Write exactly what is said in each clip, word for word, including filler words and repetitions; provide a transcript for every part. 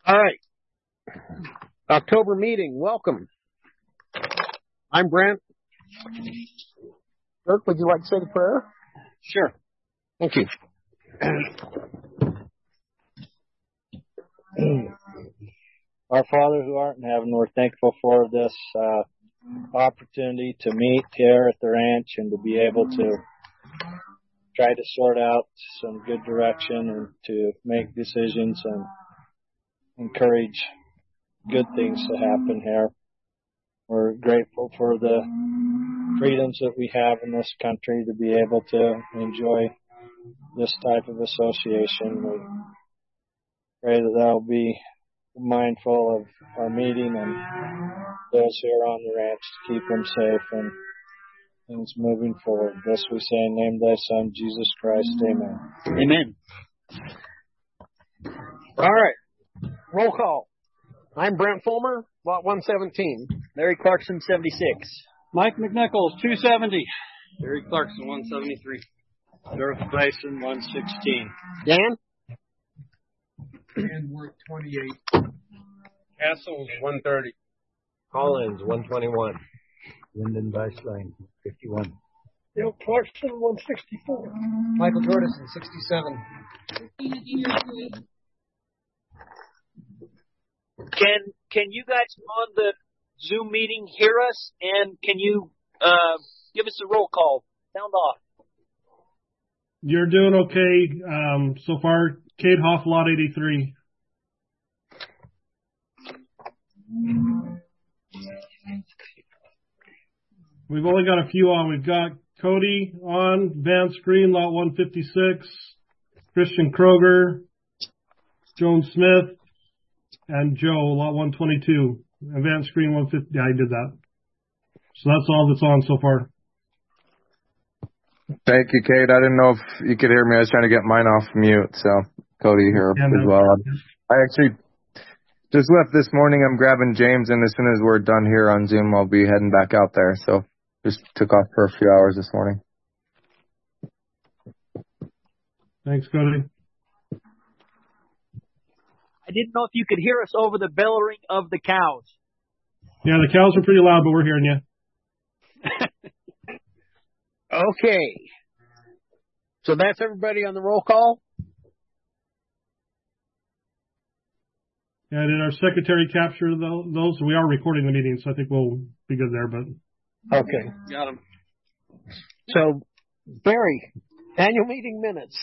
All right. October meeting. Welcome. I'm Brent. Kirk, would you like to say the prayer? Sure. Thank you. Our Father who art in heaven, we're thankful for this uh, opportunity to meet here at the ranch and to be able to try to sort out some good direction and to make decisions and encourage good things to happen here. We're grateful for the freedoms that we have in this country to be able to enjoy this type of association. We pray that they'll be mindful of our meeting and those who are on the ranch to keep them safe and things moving forward. This we say in the name of thy Son, Jesus Christ. Amen. Amen. All right. Roll call. I'm Brent Fulmer, lot one seventeen. Larry Clarkson, seventy-six. Mike McNichols, two seventy. Barry Clarkson, one seventy-three. Dorothy Bryson, one sixteen. Dan? Dan Worth, twenty-eight. Castles, one thirty. Collins, one twenty-one. Lyndon Beislein, fifty-one. Bill Clarkson, one sixty-four. Michael Jordison, sixty-seven. Can can you guys on the Zoom meeting hear us? And can you uh, give us a roll call? Sound off. You're doing okay um, so far. Cade Hoff, lot eighty-three. We've only got a few on. We've got Cody on, Van Screen, lot one fifty-six, Christian Kroger, Joan Smith, and Joe, lot one twenty-two. And Van Screen, one fifty. Yeah, I did that. So that's all that's on so far. Thank you, Kate. I didn't know if you could hear me. I was trying to get mine off mute. So Cody here yeah, as well. I actually just left this morning. I'm grabbing James, and as soon as we're done here on Zoom, I'll be heading back out there. So just took off for a few hours this morning. Thanks, Cody. I didn't know if you could hear us over the bellowing of the cows. Yeah, the cows are pretty loud, but we're hearing you. Okay. So that's everybody on the roll call? Yeah, did our secretary capture those? We are recording the meeting, so I think we'll be good there. But okay. Got them. So, Barry, annual meeting minutes.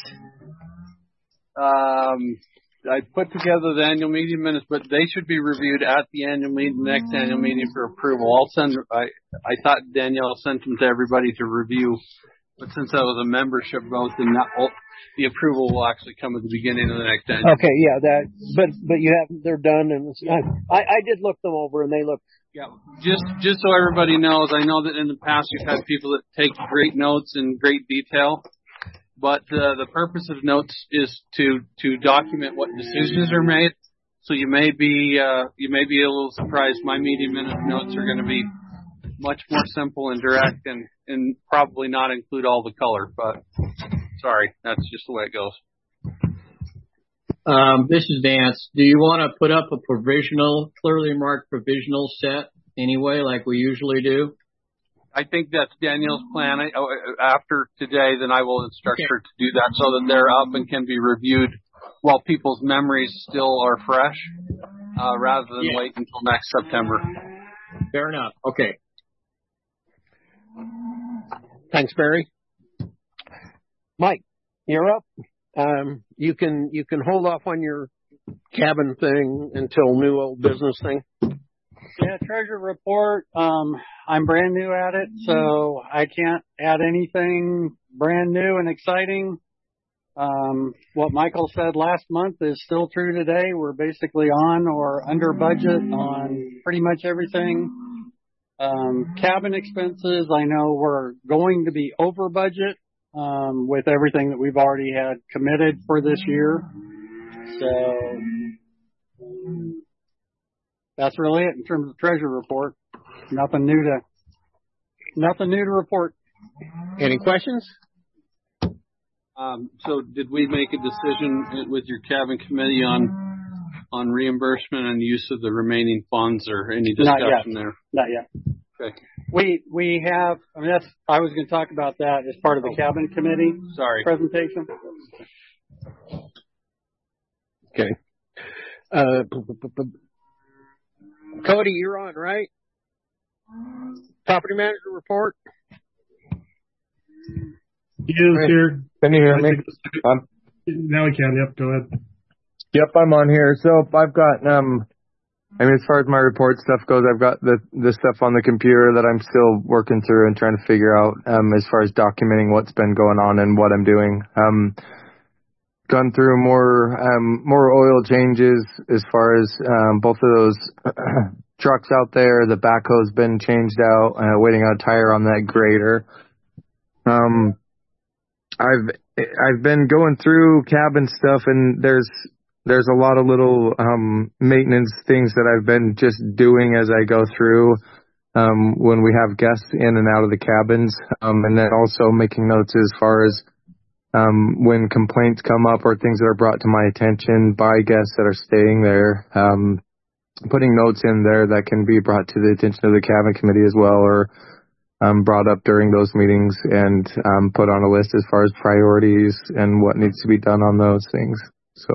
Um, I put together the annual meeting minutes, but they should be reviewed at the annual meeting, the next annual meeting for approval. I'll send. I I thought Danielle sent them to everybody to review, but since that was a membership vote, then that will, the approval will actually come at the beginning of the next annual. Okay, yeah, that. But but you have they're done, and it's, I I did look them over, and they look. Yeah, just just so everybody knows, I know that in the past you've had people that take great notes in great detail. But uh, the purpose of notes is to, to document what decisions are made. So you may be uh, you may be a little surprised. My meeting minute notes are going to be much more simple and direct, and, and probably not include all the color. But sorry, that's just the way it goes. Um, this is Vance. Do you want to put up a provisional, clearly marked provisional set anyway, like we usually do? I think that's Danielle's plan. I, after today, then I will instruct okay. her to do that so that they're up and can be reviewed while people's memories still are fresh, uh, rather than yeah. wait until next September. Fair enough. Okay. Thanks, Barry. Mike, you're up. Um, you can you can hold off on your cabin thing until new old business thing. Yeah, treasure report. Um, I'm brand new at it, so I can't add anything brand new and exciting. Um, what Michael said last month is still true today. We're basically on or under budget on pretty much everything. Um, cabin expenses, I know we're going to be over budget um, with everything that we've already had committed for this year. So um, that's really it in terms of treasure report. Nothing new to nothing new to report. Any questions? Um, so did we make a decision with your cabin committee on on reimbursement and use of the remaining funds or any Not discussion yet. there? Not yet. Okay. We we have. I mean, that's. I was going to talk about that as part of the cabinet committee Sorry. presentation. Okay. Uh, p- p- p- p- Cody, you're on, right? Property manager report. He is here. Can you hear I me? think- Um, Now we can. Yep. Go ahead. Yep, I'm on here. So I've got, um, I mean, as far as my report stuff goes, I've got the, the stuff on the computer that I'm still working through and trying to figure out, um, as far as documenting what's been going on and what I'm doing. Um, gone through more, um, more oil changes as far as, um, both of those trucks out there. The backhoe's been changed out, uh, waiting on a tire on that grader. Um, I've, I've been going through cabin stuff and there's, There's a lot of little um, maintenance things that I've been just doing as I go through um, when we have guests in and out of the cabins, um, and then also making notes as far as um, when complaints come up or things that are brought to my attention by guests that are staying there, um, putting notes in there that can be brought to the attention of the cabin committee as well, or um, brought up during those meetings and um, put on a list as far as priorities and what needs to be done on those things. So.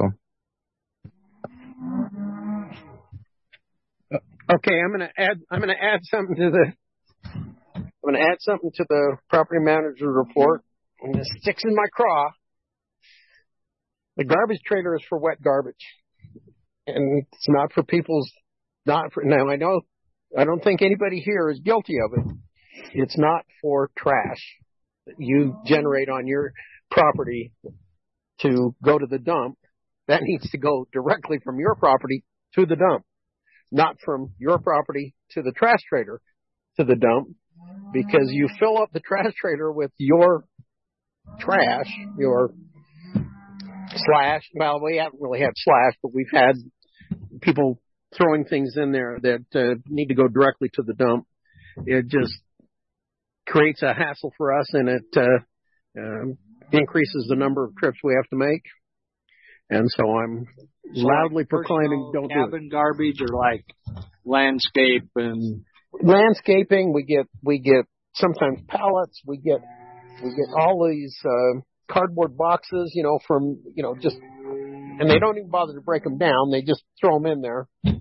Okay, I'm gonna add. I'm gonna add something to the. I'm gonna add something to the property manager report. And this sticks in my craw. The garbage trailer is for wet garbage, and it's not for people's. Not for now. I know. I don't think anybody here is guilty of it. It's not for trash that you generate on your property to go to the dump. That needs to go directly from your property to the dump. Not from your property to the trash trailer to the dump, because you fill up the trash trailer with your trash, your slash. Well, we haven't really had slash, but we've had people throwing things in there that uh, need to go directly to the dump. It just creates a hassle for us, and it uh, uh, increases the number of trips we have to make. And so I'm so loudly like proclaiming, don't do it. Cabin garbage or like landscape and landscaping. We get we get sometimes pallets. We get we get all these uh, cardboard boxes, you know, from you know just, and they don't even bother to break them down. They just throw them in there, and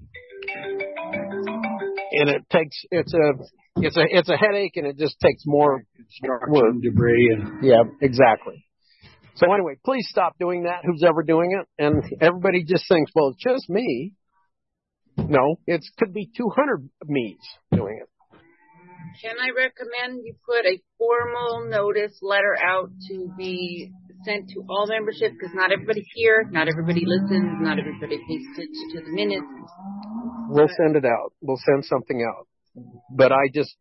it takes it's a it's a it's a headache, and it just takes more construction debris and yeah, exactly. So anyway, please stop doing that, who's ever doing it. And everybody just thinks, well, it's just me. No, it could be two hundred me's doing it. Can I recommend you put a formal notice letter out to be sent to all membership? Because not everybody's here, not everybody listens, not everybody pays attention to the minutes. We'll send it out. We'll send something out. But I just,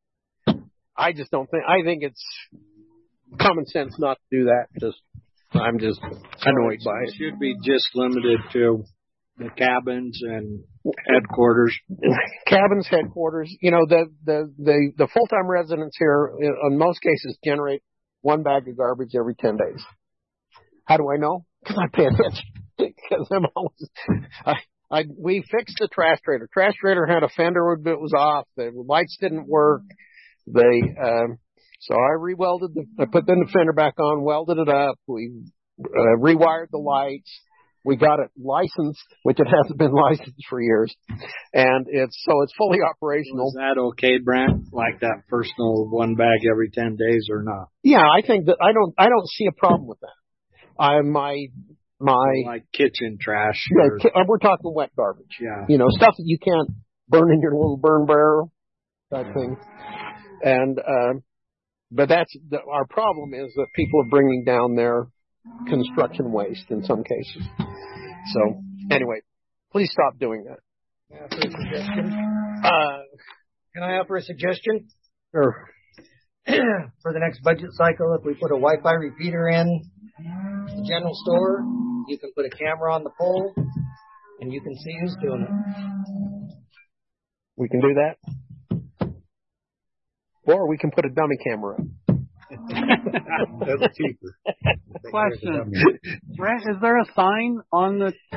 I just don't think, I think it's common sense not to do that. Just, I'm just annoyed so by it. It should be just limited to the cabins and headquarters. Cabins, headquarters. You know, the the the, the full time residents here, in most cases, generate one bag of garbage every ten days. How do I know? Because I pay attention. Because I'm always, I, I we fixed the trash trailer. Trash trailer had a fender that was off. The lights didn't work. They um, So I re-welded the, I put the fender back on, welded it up. We uh, rewired the lights. We got it licensed, which it hasn't been licensed for years. And it's, so it's fully operational. Is that okay, Brent? Like that personal one bag every ten days or not? Yeah, I think that I don't, I don't see a problem with that. I, my, my. Like kitchen trash. Yeah, or, we're talking wet garbage. Yeah. You know, stuff that you can't burn in your little burn barrel type thing. And, um, But that's the, our problem is that people are bringing down their construction waste in some cases. So anyway, please stop doing that. Can I offer a suggestion? Uh, Can I offer a suggestion? Sure. For the next budget cycle, if we put a Wi-Fi repeater in the general store, you can put a camera on the pole, and you can see who's doing it. We can do that. Or we can put a dummy camera up. That's cheaper. Question. Brent, is there a sign on the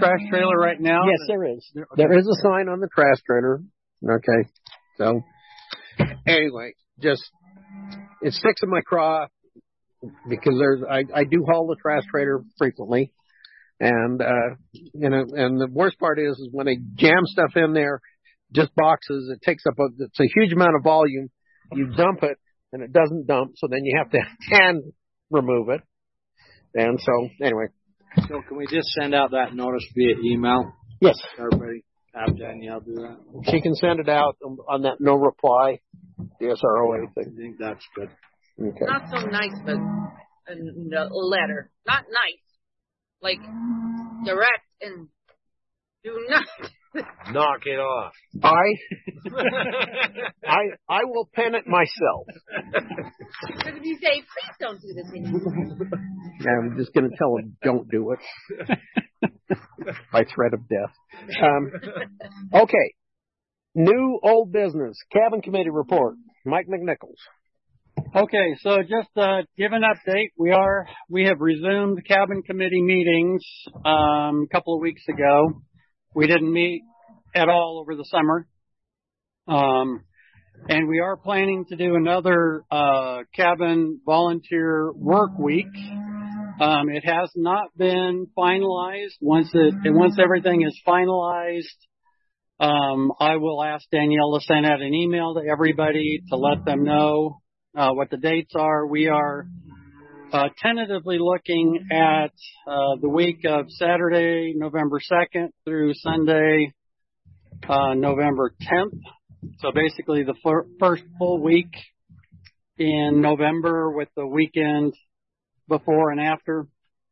trash trailer right now? Yes, there is. There is a sign on the trash trailer. Okay. So, anyway, just, it sticks in my craw because there's, I, I do haul the trash trailer frequently. And, uh, you know, and the worst part is, is when they jam stuff in there, just boxes, it takes up a, it's a huge amount of volume. You dump it and it doesn't dump. So then you have to hand remove it. And so, anyway. So can we just send out that notice via email? Yes. Everybody have Danielle do that. She can send it out on that no reply, the S R O A thing. I think that's good. Okay. Not so nice, but a, a letter. Not nice. Like, direct and do not. Knock it off. I, I, I will pen it myself. Because if you say, please don't do this anymore. I'm just going to tell him, don't do it. By threat of death. Um, okay. New old business. Cabin committee report. Mike McNichols. Okay, so just uh, give an update. We are we have resumed cabin committee meetings um, a couple of weeks ago. We didn't meet at all over the summer, um, and we are planning to do another uh, cabin volunteer work week. Um, it has not been finalized. Once it once everything is finalized, um, I will ask Danielle to send out an email to everybody to let them know Uh, what the dates are. We are uh, tentatively looking at uh, the week of Saturday, November second through Sunday, uh, November tenth. So basically the fir- first full week in November with the weekend before and after.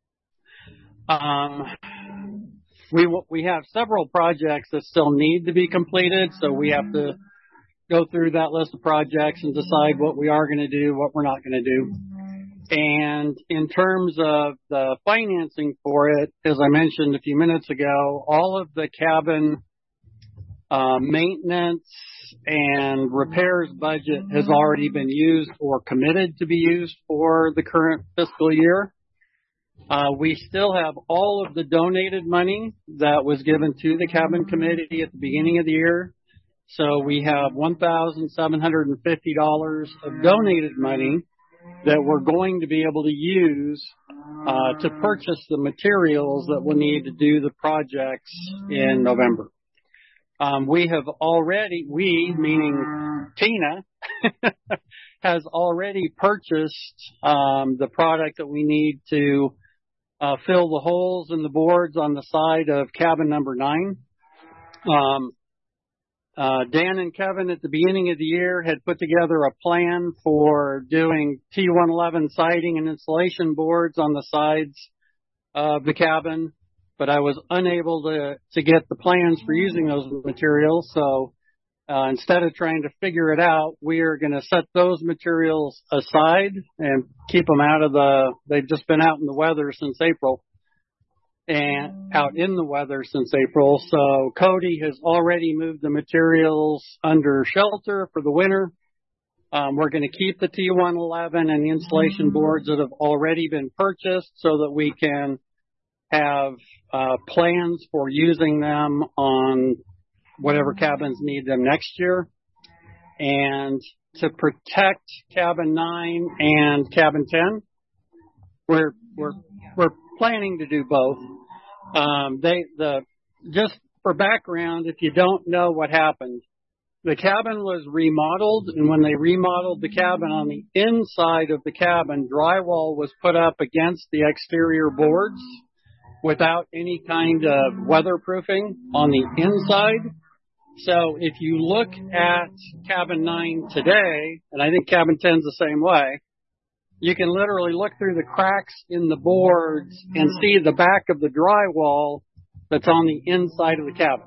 Um, we w- we have several projects that still need to be completed, so we have to go through that list of projects and decide what we are going to do, what we're not going to do. And in terms of the financing for it, as I mentioned a few minutes ago, all of the cabin uh, maintenance and repairs budget has already been used or committed to be used for the current fiscal year. Uh, we still have all of the donated money that was given to the cabin committee at the beginning of the year. So we have one thousand seven hundred fifty dollars of donated money that we're going to be able to use uh, to purchase the materials that we'll need to do the projects in November. Um, we have already, we, meaning Tina, has already purchased um, the product that we need to uh, fill the holes in the boards on the side of cabin number nine. Um, Uh, Dan and Kevin at the beginning of the year had put together a plan for doing T one eleven siding and insulation boards on the sides of the cabin, but I was unable to, to get the plans for using those materials. So uh, instead of trying to figure it out, we are going to set those materials aside and keep them out of the, they've just been out in the weather since April. And out in the weather since April. So Cody has already moved the materials under shelter for the winter. Um, we're going to keep the T one eleven and the insulation boards that have already been purchased so that we can have uh, plans for using them on whatever cabins need them next year. And to protect cabin nine and cabin ten, we're we're we're planning to do both. Um, they, the, just for background, if you don't know what happened, the cabin was remodeled, and when they remodeled the cabin on the inside of the cabin, drywall was put up against the exterior boards without any kind of weatherproofing on the inside. So if you look at cabin nine today, and I think cabin ten's the same way, you can literally look through the cracks in the boards and see the back of the drywall that's on the inside of the cabin.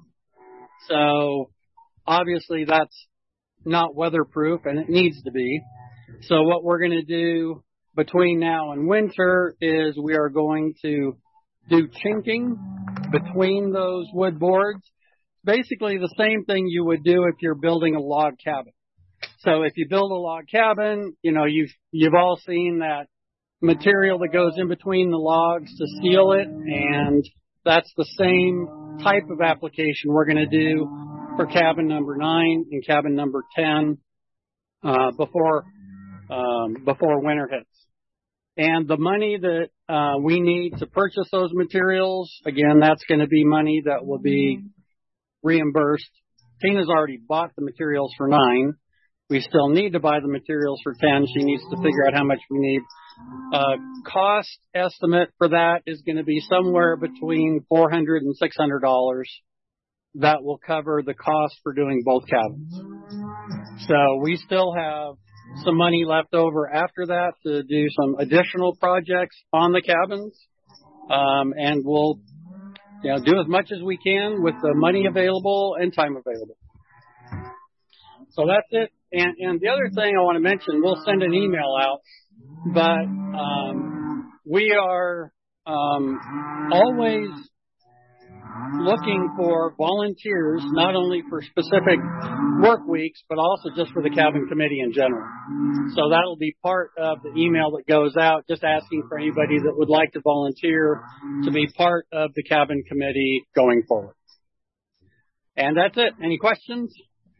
So obviously that's not weatherproof, and it needs to be. So what we're going to do between now and winter is we are going to do chinking between those wood boards. Basically the same thing you would do if you're building a log cabin. So if you build a log cabin, you know, you've, you've all seen that material that goes in between the logs to seal it. And that's the same type of application we're going to do for cabin number nine and cabin number ten uh, before um, before winter hits. And the money that uh, we need to purchase those materials, again, that's going to be money that will be reimbursed. Tina's already bought the materials for nine. We still need to buy the materials for ten. She needs to figure out how much we need. Uh, cost estimate for that is going to be somewhere between four hundred dollars and six hundred dollars. That will cover the cost for doing both cabins. So we still have some money left over after that to do some additional projects on the cabins. Um, and we'll, you know, do as much as we can with the money available and time available. So that's it. And, and the other thing I want to mention, we'll send an email out, but um, we are um, always looking for volunteers, not only for specific work weeks, but also just for the cabin committee in general. So that'll be part of the email that goes out, just asking for anybody that would like to volunteer to be part of the cabin committee going forward. And that's it. Any questions?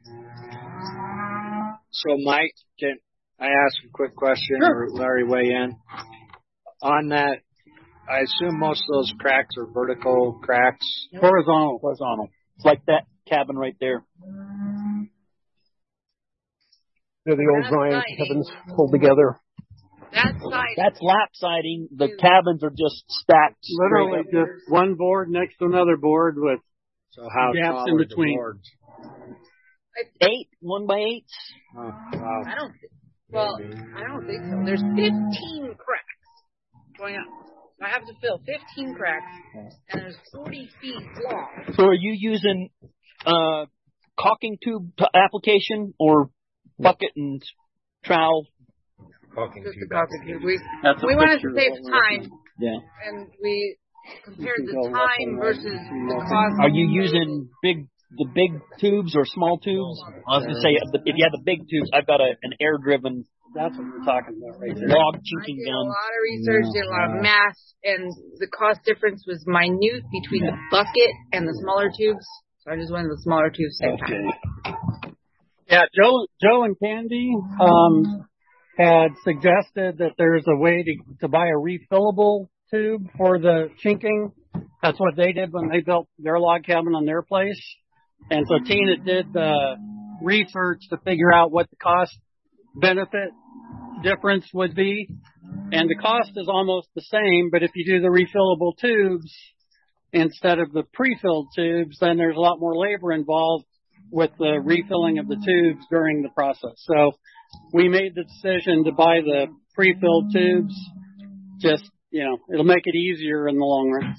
So, Mike, can I ask a quick question, sure. or Larry weigh in? On that, I assume most of those cracks are vertical cracks. Horizontal. Horizontal. It's like that cabin right there. They're the old Zion cabins pulled together. That's siding. That's lap siding. The cabins are just stacked. Literally just one board next to another board with so how gaps in between. Eight, one by eights. Oh, wow. I don't think. Well, I don't think so. There's fifteen cracks going up. I have to fill fifteen cracks, and there's forty feet long. So are you using uh, caulking tube t- application or bucket and trowel? Caulking Just tube. a caulking tube. We, That's we wanted to picture save of what we're time, Yeah. and we compared You can the go left time and right. versus the cost. Are you using big the big tubes or small tubes? I was going to say, if you have the big tubes, I've got a, an air-driven That's what we're talking about right there. log I chinking did a gun. lot of research, did a lot of math, and the cost difference was minute between the bucket and the smaller tubes. So I just wanted the smaller tubes same time. Yeah, Joe, Joe and Candy um, had suggested that there's a way to, to buy a refillable tube for the chinking. That's what they did when they built their log cabin on their place. And so Tina did the research to figure out what the cost benefit difference would be. And the cost is almost the same, but if you do the refillable tubes instead of the pre-filled tubes, then there's a lot more labor involved with the refilling of the tubes during the process. So we made the decision to buy the pre-filled tubes. Just, you know, it'll make it easier in the long run.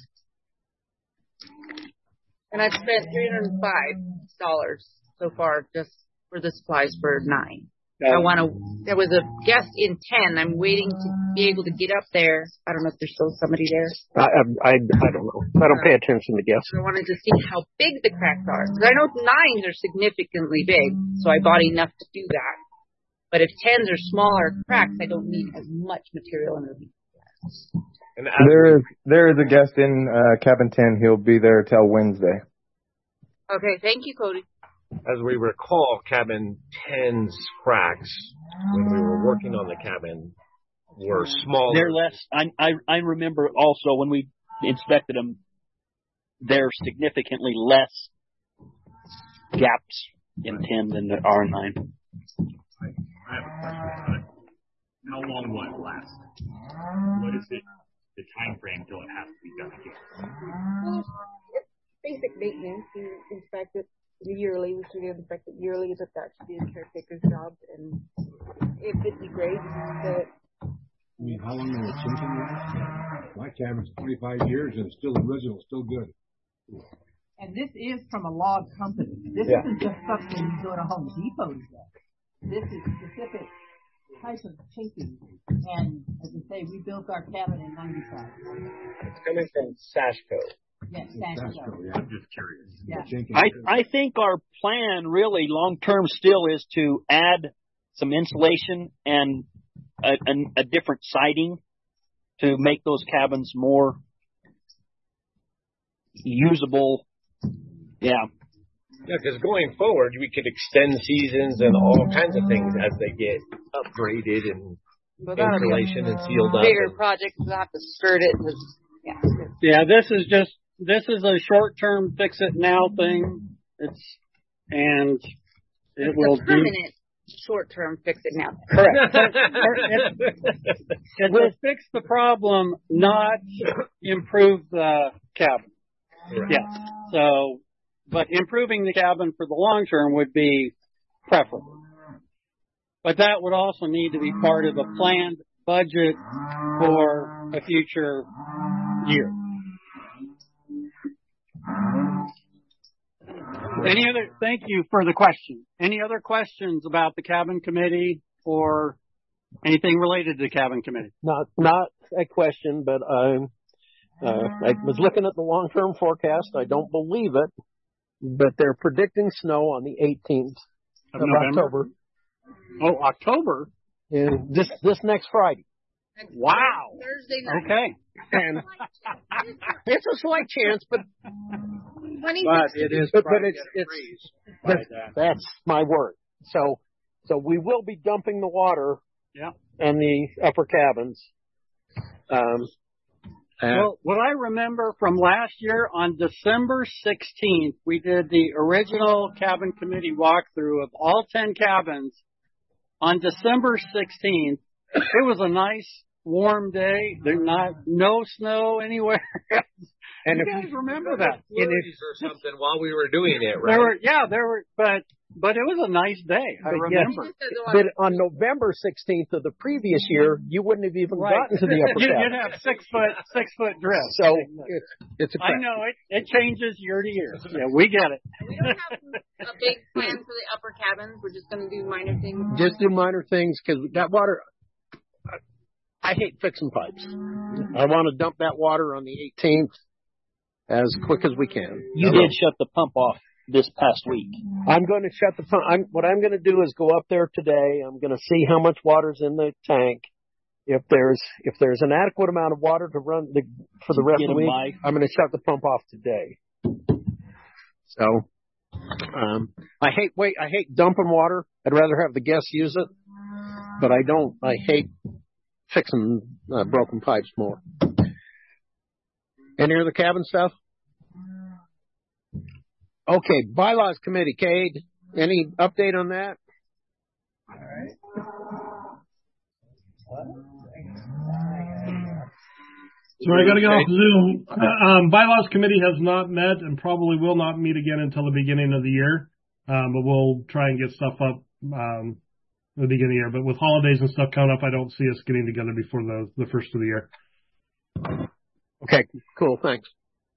And I've spent three hundred five dollars so far just for the supplies for nine. I want to, there was a guest in ten. I'm waiting to be able to get up there. I don't know if there's still somebody there. I, I, I don't know. I don't pay attention to guests. I wanted to see how big the cracks are. Because I know nines are significantly big, so I bought enough to do that. But if tens are smaller cracks, I don't need as much material underneath. And There is there is a guest in uh, cabin ten. He'll be there till Wednesday. Okay, thank you, Cody. as we recall, cabin ten's cracks when we were working on the cabin were smaller. They're less. I, I I remember also when we inspected them, they're significantly less gaps in ten than there are in nine. I have a question about it. How long will it last? What is it, the time frame till it has to be done again? Well, it's basic maintenance. You inspect it yearly. We should inspect it yearly, but that should be a caretaker's job. And it would be great that. I mean, how long will the chinking last? My cabin's twenty-five years and it's still original, still good. And this is from a log company. This Yeah. isn't just something you go to Home Depot to get. This is specific type of chinking. And as I say, we built our cabin in ninety-five. It's coming from Sashco. Yes, Sashco. Yeah. I'm just curious. Yeah. I I think our plan really long term still is to add some insulation and a, a, a different siding to make those cabins more usable. Yeah. Yeah, because going forward, we could extend seasons and all kinds of things as they get upgraded and Well, that'll be a insulation and sealed up. bigger and- project. We'll have to skirt it. 'Cause, yeah. Yeah, this is just, this is a short-term fix-it-now thing. It's, and it It's will a do. permanent short-term fix it now. Correct. It will fix the problem, not improve the cabin. Right. Yes. So, but improving the cabin for the long term would be preferable. But that would also need to be part of the planned budget for a future year. Any other, thank you for the question. Any other questions about the cabin committee or anything related to the cabin committee? Not not a question, but I'm. Uh, I was looking at the long-term forecast. I don't believe it, but they're predicting snow on the eighteenth Of of, November? October. Oh, October? And this this next Friday. Wow. Thursday night. Okay. And it's a slight chance, but twenty-six. it is. But, but it's it's that's, that's my word. So so we will be dumping the water. Yeah. And the upper cabins. Um. Well, what I remember from last year on December sixteenth, we did the original cabin committee walkthrough of all ten cabins. On December sixteenth, it was a nice warm day. There's not no snow anywhere. And you if guys remember that? Flurries or something while we were doing it, right? There were, yeah, there were, but but it was a nice day. I But remember. yes, but on November sixteenth of the previous year, you wouldn't have even Right. gotten to the upper You'd, cabin. you'd have six foot six foot drift. So it's it's a I know it. It changes year to year. Yeah, we get it. We don't have a big plan for the upper cabins. We're just going to do minor things. Just do minor things because that water. I hate fixing pipes. I want to dump that water on the eighteenth as quick as we can. You did shut the pump off this past week. I'm going to shut the pump. I'm, what I'm going to do is go up there today. I'm going to see how much water's in the tank. If there's if there's an adequate amount of water to run the for the rest Get of the a week, mic. I'm going to shut the pump off today. So, um, I hate wait. I hate dumping water. I'd rather have the guests use it, but I don't. I hate fixing uh, broken pipes more. Any other cabin stuff? Okay, bylaws committee, Cade. Any update on that? All right. So I got to get off Zoom. Um, bylaws committee has not met and probably will not meet again until the beginning of the year. Um, but we'll try and get stuff up um, at the beginning of the year. But with holidays and stuff coming up, I don't see us getting together before the, the first of the year. Okay, cool. Thanks.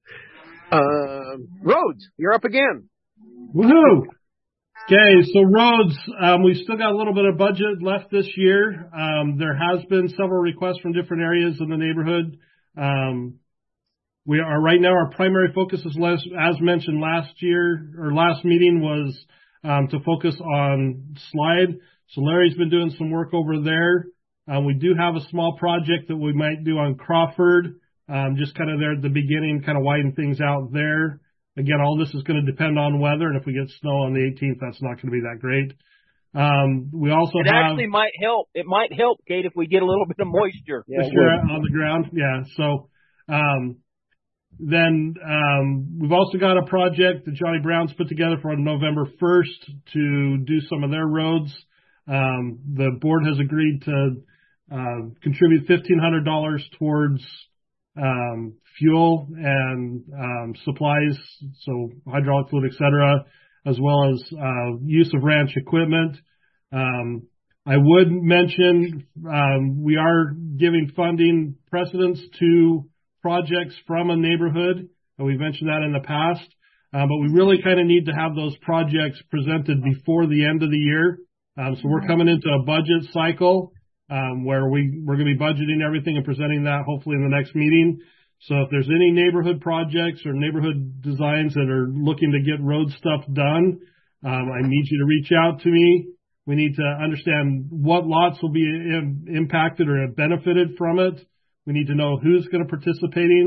Uh, roads, you're up again. Woohoo! Okay, so roads, um, we've still got a little bit of budget left this year. Um, there has been several requests from different areas in the neighborhood. Um, we are right now, our primary focus is less, as mentioned last year or last meeting was, um, to focus on Slide. So Larry's been doing some work over there. Um, we do have a small project that we might do on Crawford. Um, just kind of there at the beginning, kind of widen things out there. Again, all this is going to depend on weather, and if we get snow on the eighteenth, that's not going to be that great. Um, we also It have actually might help. It might help, Kate, if we get a little bit of moisture. yeah, sure, on the ground. Yeah. So um, then um, we've also got a project that Johnny Brown's put together for November first to do some of their roads. Um, the board has agreed to uh, contribute fifteen hundred dollars towards um, fuel and um, supplies, so hydraulic fluid, et cetera, as well as uh, use of ranch equipment. Um, I would mention um, we are giving funding precedence to projects from a neighborhood, and we've mentioned that in the past. Uh, but we really kind of need to have those projects presented before the end of the year. Um, so we're coming into a budget cycle um, where we, we're going to be budgeting everything and presenting that hopefully in the next meeting. So if there's any neighborhood projects or neighborhood designs that are looking to get road stuff done, um, I need you to reach out to me. We need to understand what lots will be im- impacted or benefited from it. We need to know who's going to participating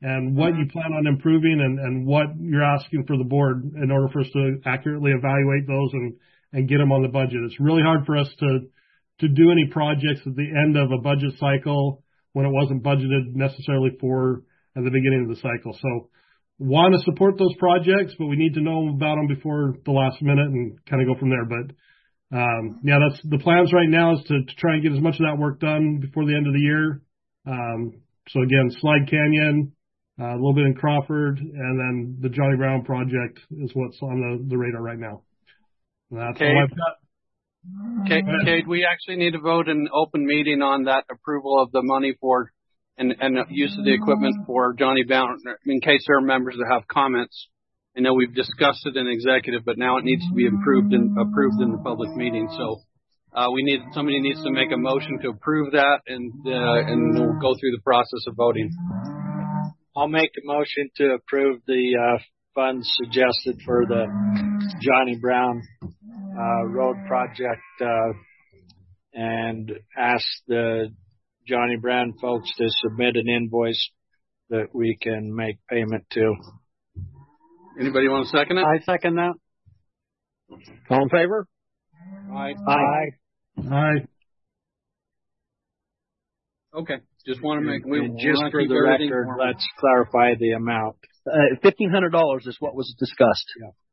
and what you plan on improving and, and what you're asking for the board in order for us to accurately evaluate those and, and get them on the budget. It's really hard for us to, to do any projects at the end of a budget cycle when it wasn't budgeted necessarily for at the beginning of the cycle. So want to support those projects, but we need to know about them before the last minute and kind of go from there. But um, yeah, that's the plans right now is to, to try and get as much of that work done before the end of the year. Um, so again, Slide Canyon, uh, a little bit in Crawford, and then the Johnny Brown project is what's on the, the radar right now. And that's Okay. all I've got. Okay, Cade, we actually need to vote in open meeting on that approval of the money for and, and use of the equipment for Johnny Brown in case there are members that have comments. I know we've discussed it in executive, but now it needs to be approved and approved in the public meeting. So uh, we need somebody needs to make a motion to approve that, and uh, and we'll go through the process of voting. I'll make a motion to approve the uh, funds suggested for the Johnny Brown uh, road project uh, and ask the Johnny Brown folks to submit an invoice that we can make payment to. Anybody want to second it? I second that. All in favor? Aye. Aye. Aye. Okay. Just want to make we And just want to for keep the everything record, formal. let's clarify the amount. Uh, fifteen hundred dollars is what was discussed.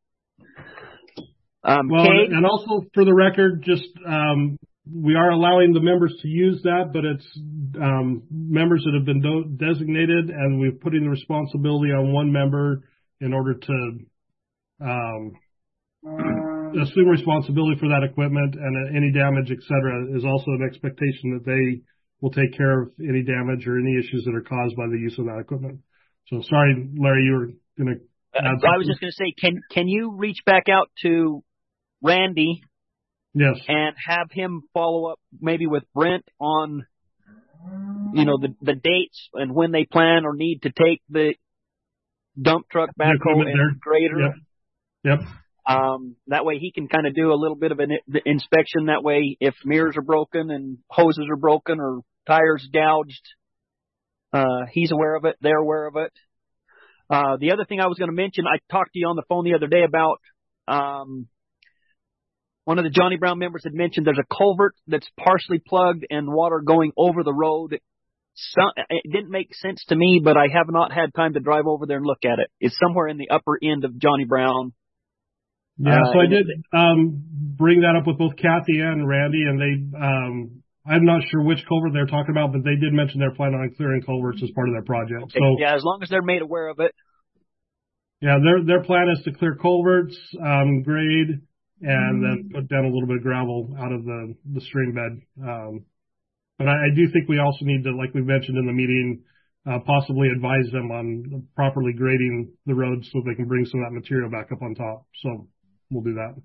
Yeah. Um, Well, Cade? and also for the record, just um, we are allowing the members to use that, but it's um, members that have been do- designated, and we're putting the responsibility on one member in order to um, assume responsibility for that equipment, and uh, any damage, et cetera, is also an expectation that they will take care of any damage or any issues that are caused by the use of that equipment. So sorry, Larry, you were going to add something. I was just going to say, can can you reach back out to Randy? Yes. And have him follow up maybe with Brent on, you know, the the dates and when they plan or need to take the dump truck backhoe equipment and there. grader. Yep. Yep. Um, that way he can kind of do a little bit of an the inspection. That way, if mirrors are broken and hoses are broken or tires gouged, uh, he's aware of it. They're aware of it. Uh, the other thing I was going to mention, I talked to you on the phone the other day about, um, one of the Johnny Brown members had mentioned there's a culvert that's partially plugged and water going over the road. So, it didn't make sense to me, but I have not had time to drive over there and look at it. It's somewhere in the upper end of Johnny Brown. Yeah, Uh, so I did um, bring that up with both Kathy and Randy, and they, um, I'm not sure which culvert they're talking about, but they did mention they're planning on clearing culverts as part of their project. Okay, So yeah, as long as they're made aware of it. yeah, their their plan is to clear culverts, um, grade, and then put down a little bit of gravel out of the the stream bed. Um, but I, I do think we also need to, like we mentioned in the meeting, uh, possibly advise them on properly grading the road so they can bring some of that material back up on top. So we'll do that.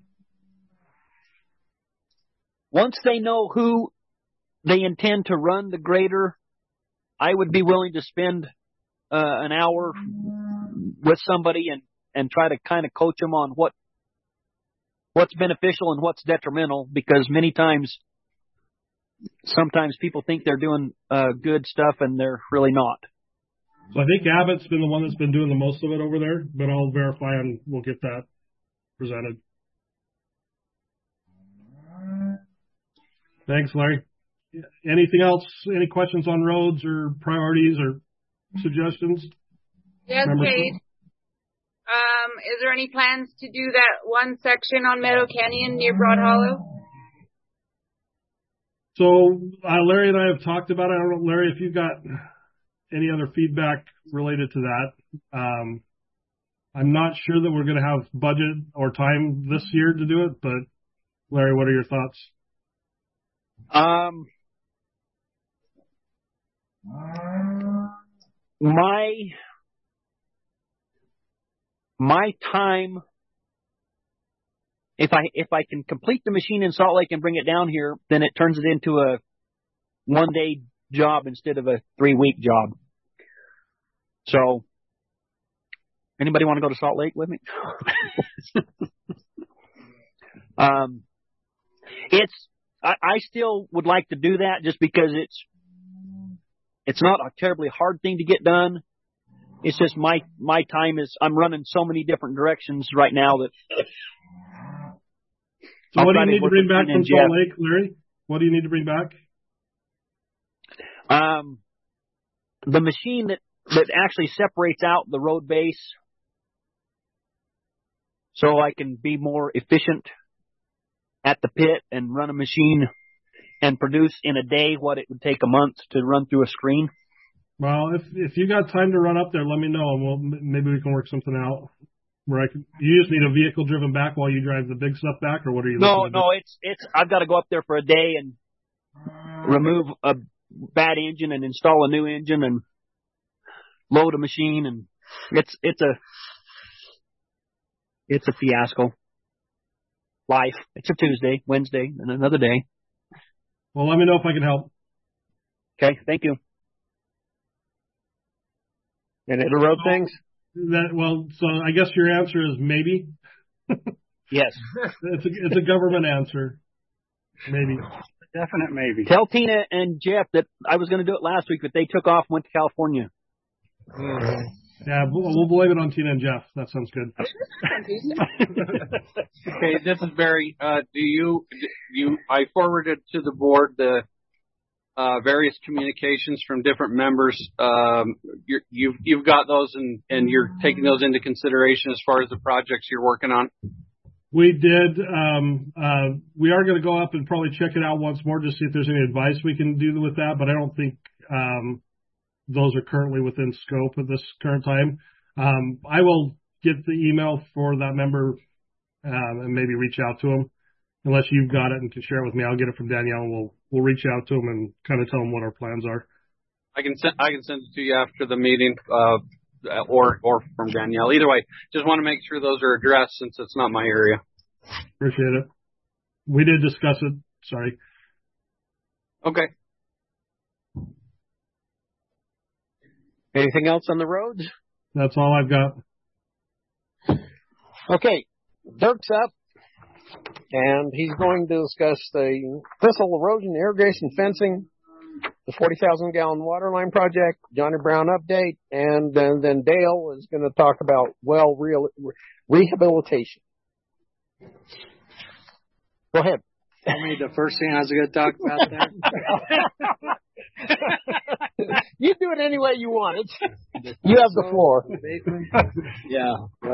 Once they know who they intend to run the grader, I would be willing to spend uh, an hour with somebody and, and try to kind of coach them on what what's beneficial and what's detrimental, because many times, sometimes people think they're doing uh, good stuff and they're really not. So I think Abbott's been the one that's been doing the most of it over there, but I'll verify and we'll get that presented. Thanks, Larry. Anything else? Any questions on roads or priorities or suggestions? Yes, Members? Kate. Um, is there any plans to do that one section on Meadow Canyon near Broad Hollow? So uh, Larry and I have talked about it. I don't know, Larry, if you've got any other feedback related to that. Um, I'm not sure that we're going to have budget or time this year to do it, but Larry, what are your thoughts? Um, my my time, if I if I can complete the machine in Salt Lake and bring it down here, then it turns it into a one day job instead of a three week job. So, anybody want to go to Salt Lake with me? um, it's I, I still would like to do that just because it's it's not a terribly hard thing to get done. It's just my my time is I'm running so many different directions right now that. So I'll what do try you need to work bring with back Tina from and Jeff. Salt Lake, Larry? What do you need to bring back? Um, the machine that, that actually separates out the road base so I can be more efficient at the pit and run a machine and produce in a day what it would take a month to run through a screen. Well, if if you got time to run up there, let me know, and we'll maybe we can work something out. Where I can, you just need a vehicle driven back while you drive the big stuff back, or what are you? No, looking to no, do? it's it's. I've got to go up there for a day and remove a bad engine and install a new engine and load a machine, and it's it's a it's a fiasco. Life. It's a Tuesday, Wednesday, and another day. Well, let me know if I can help. Okay, thank you. And the road things? That well, so I guess your answer is maybe. Yes. It's a it's a government answer. Maybe. Definite maybe. Tell Tina and Jeff that I was going to do it last week, but they took off and went to California. Mm-hmm. Yeah, we'll, we'll blame it on Tina and Jeff. That sounds good. Okay, this is Barry. Uh, do you, do you, I forwarded to the board the uh, various communications from different members. Um, you're, you've, you've got those and, and you're taking those into consideration as far as the projects you're working on? We did. Um, uh, we are going to go up and probably check it out once more to see if there's any advice we can do with that, but I don't think um, those are currently within scope at this current time. Um, I will get the email for that member um, and maybe reach out to him. Unless you've got it and can share it with me, I'll get it from Danielle and we'll we'll reach out to him and kind of tell him what our plans are. I can send I can send it to you after the meeting, uh, or or from Danielle. Either way, just want to make sure those are addressed since it's not my area. Appreciate it. We did discuss it. Sorry. Okay. Anything else on the roads? That's all I've got. Okay, Dirk's up, and he's going to discuss the thistle erosion, irrigation fencing, the forty thousand gallon water line project, Johnny Brown update, and then, then Dale is going to talk about well real, rehabilitation. Go ahead. Tell me the first thing I was going to talk about there. You do it any way you want. It's, you have the floor. Yeah,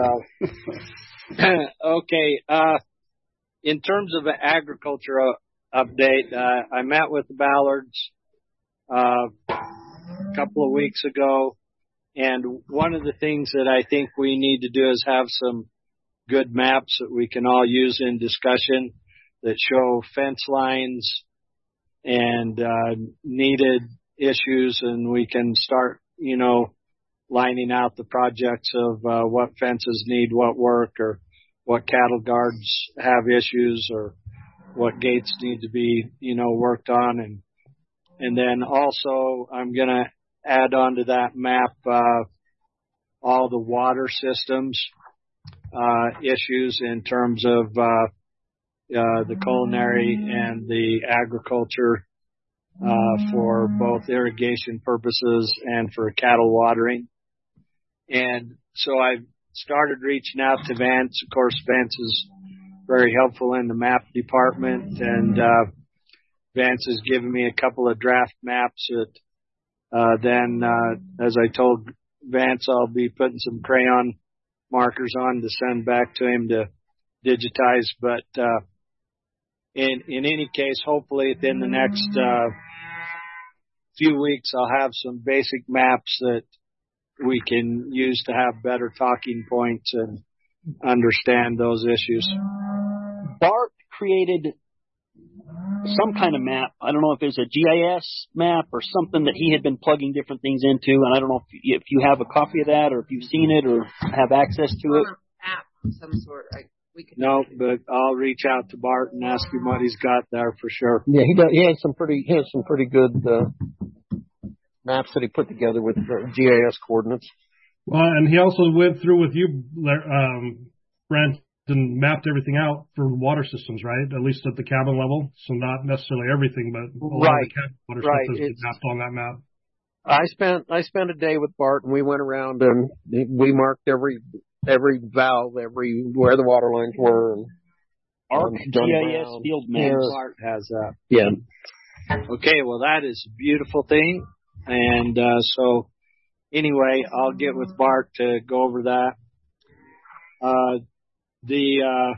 well, okay. Uh, in terms of an agriculture update, uh, I met with the Ballards uh, a couple of weeks ago, and one of the things that I think we need to do is have some good maps that we can all use in discussion that show fence lines and uh, needed issues, and we can start, you know, lining out the projects of uh, what fences need what work, or what cattle guards have issues, or what gates need to be, you know, worked on. And and then also I'm going to add on to that map uh, all the water systems uh, issues in terms of uh, uh, the culinary and the agriculture uh, for both irrigation purposes and for cattle watering. And so I've started reaching out to Vance. Of course, Vance is very helpful in the map department, and uh, Vance has given me a couple of draft maps that uh, then, uh, as I told Vance, I'll be putting some crayon markers on to send back to him to digitize. But uh, in in any case, hopefully within the next uh, few weeks, I'll have some basic maps that we can use to have better talking points and understand those issues. Bart created some kind of map. I don't know if it's a G I S map or something that he had been plugging different things into, and I don't know if you, if you have a copy of that or if you've seen it or have access to it. App of some sort. I, we could No, but I'll reach out to Bart and ask him what he's got there for sure. Yeah, he does, he has some pretty he has some pretty good uh, maps that he put together with uh, G I S coordinates. Well, and he also went through with you, um, Brent, and mapped everything out for water systems, right? At least at the cabin level. So not necessarily everything, but a lot Right. of the cabin water Right. systems get It's- mapped on that map. I spent I spent a day with Bart, and we went around and we marked every every valve, every where the water lines were. And, Our um, G Johnny I S Brown. field Yeah, map. Bart has that. Yeah. Okay, well that is a beautiful thing, and uh, so anyway, I'll get with Bart to go over that. Uh, the uh,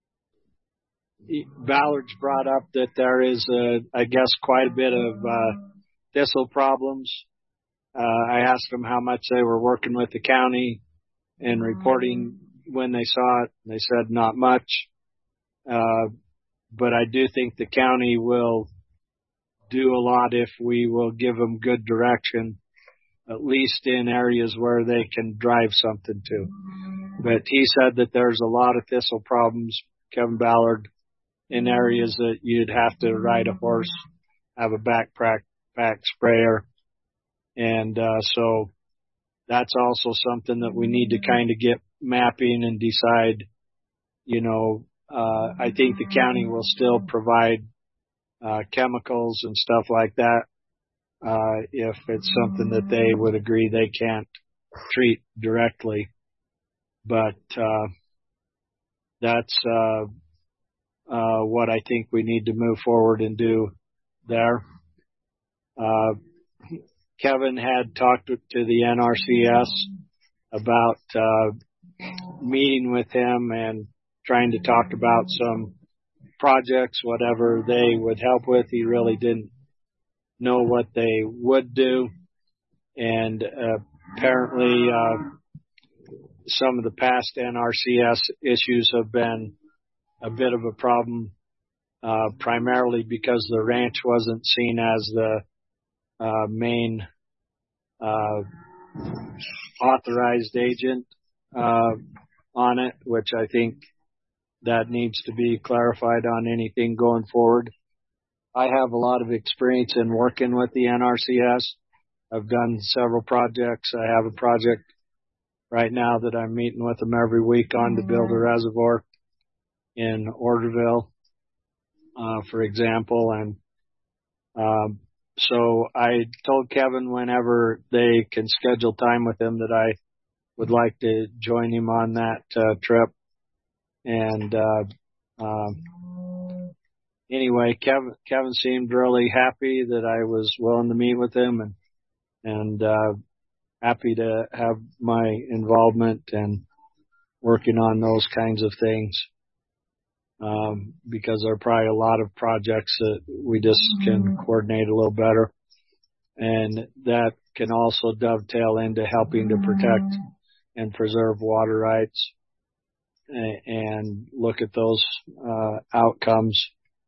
Ballard's brought up that there is, uh, I guess, quite a bit of uh, thistle problems. Uh, I asked them how much they were working with the county and reporting when they saw it. They said not much, uh, but I do think the county will do a lot if we will give them good direction, at least in areas where they can drive something to. But he said that there's a lot of thistle problems, Kevin Ballard, in areas that you'd have to ride a horse, have a backpack back sprayer. And uh, so that's also something that we need to kind of get mapping and decide, you know, uh, I think the county will still provide uh, chemicals and stuff like that uh, if it's something that they would agree they can't treat directly. But uh, that's uh, uh, what I think we need to move forward and do there. Uh, Kevin had talked to, to the N R C S about uh, meeting with him and trying to talk about some projects, whatever they would help with. He really didn't know what they would do. And uh, apparently uh, some of the past N R C S issues have been a bit of a problem, uh, primarily because the ranch wasn't seen as the uh, main uh, authorized agent uh, on it, which I think that needs to be clarified on anything going forward. I have a lot of experience in working with the N R C S. I've done several projects. I have a project right now that I'm meeting with them every week on to build a reservoir in Orderville, uh, for example. And um, so I told Kevin whenever they can schedule time with him that I would like to join him on that uh, trip. And uh, um, anyway, Kevin Kevin seemed really happy that I was willing to meet with him, and and uh, happy to have my involvement and working on those kinds of things. Um, because there are probably a lot of projects that we just can coordinate a little better. And that can also dovetail into helping to protect and preserve water rights and, and look at those uh, outcomes.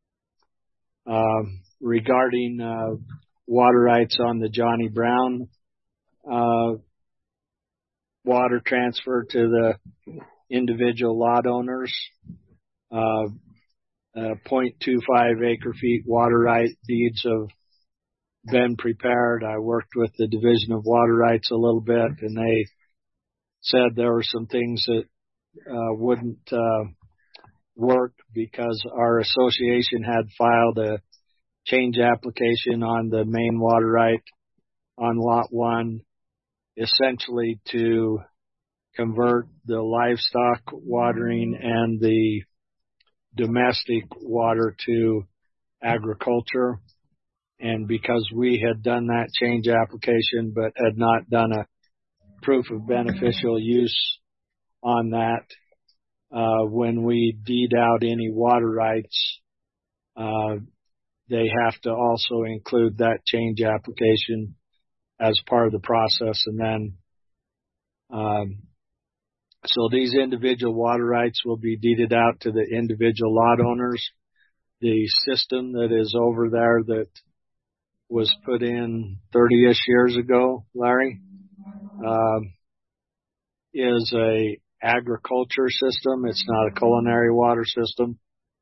Um, regarding uh, water rights on the Johnny Brown uh, water transfer to the individual lot owners, Uh, uh, zero point two five acre feet water right deeds have been prepared. I worked with the Division of Water Rights a little bit, and they said there were some things that uh, wouldn't uh, work because our association had filed a change application on the main water right on lot one, essentially to convert the livestock watering and the domestic water to agriculture. And because we had done that change application but had not done a proof of beneficial use on that, uh, when we deed out any water rights, uh, they have to also include that change application as part of the process. And then, um, so these individual water rights will be deeded out to the individual lot owners. The system that is over there that was put in thirty-ish years ago, Larry, um, is a agriculture system. It's not a culinary water system.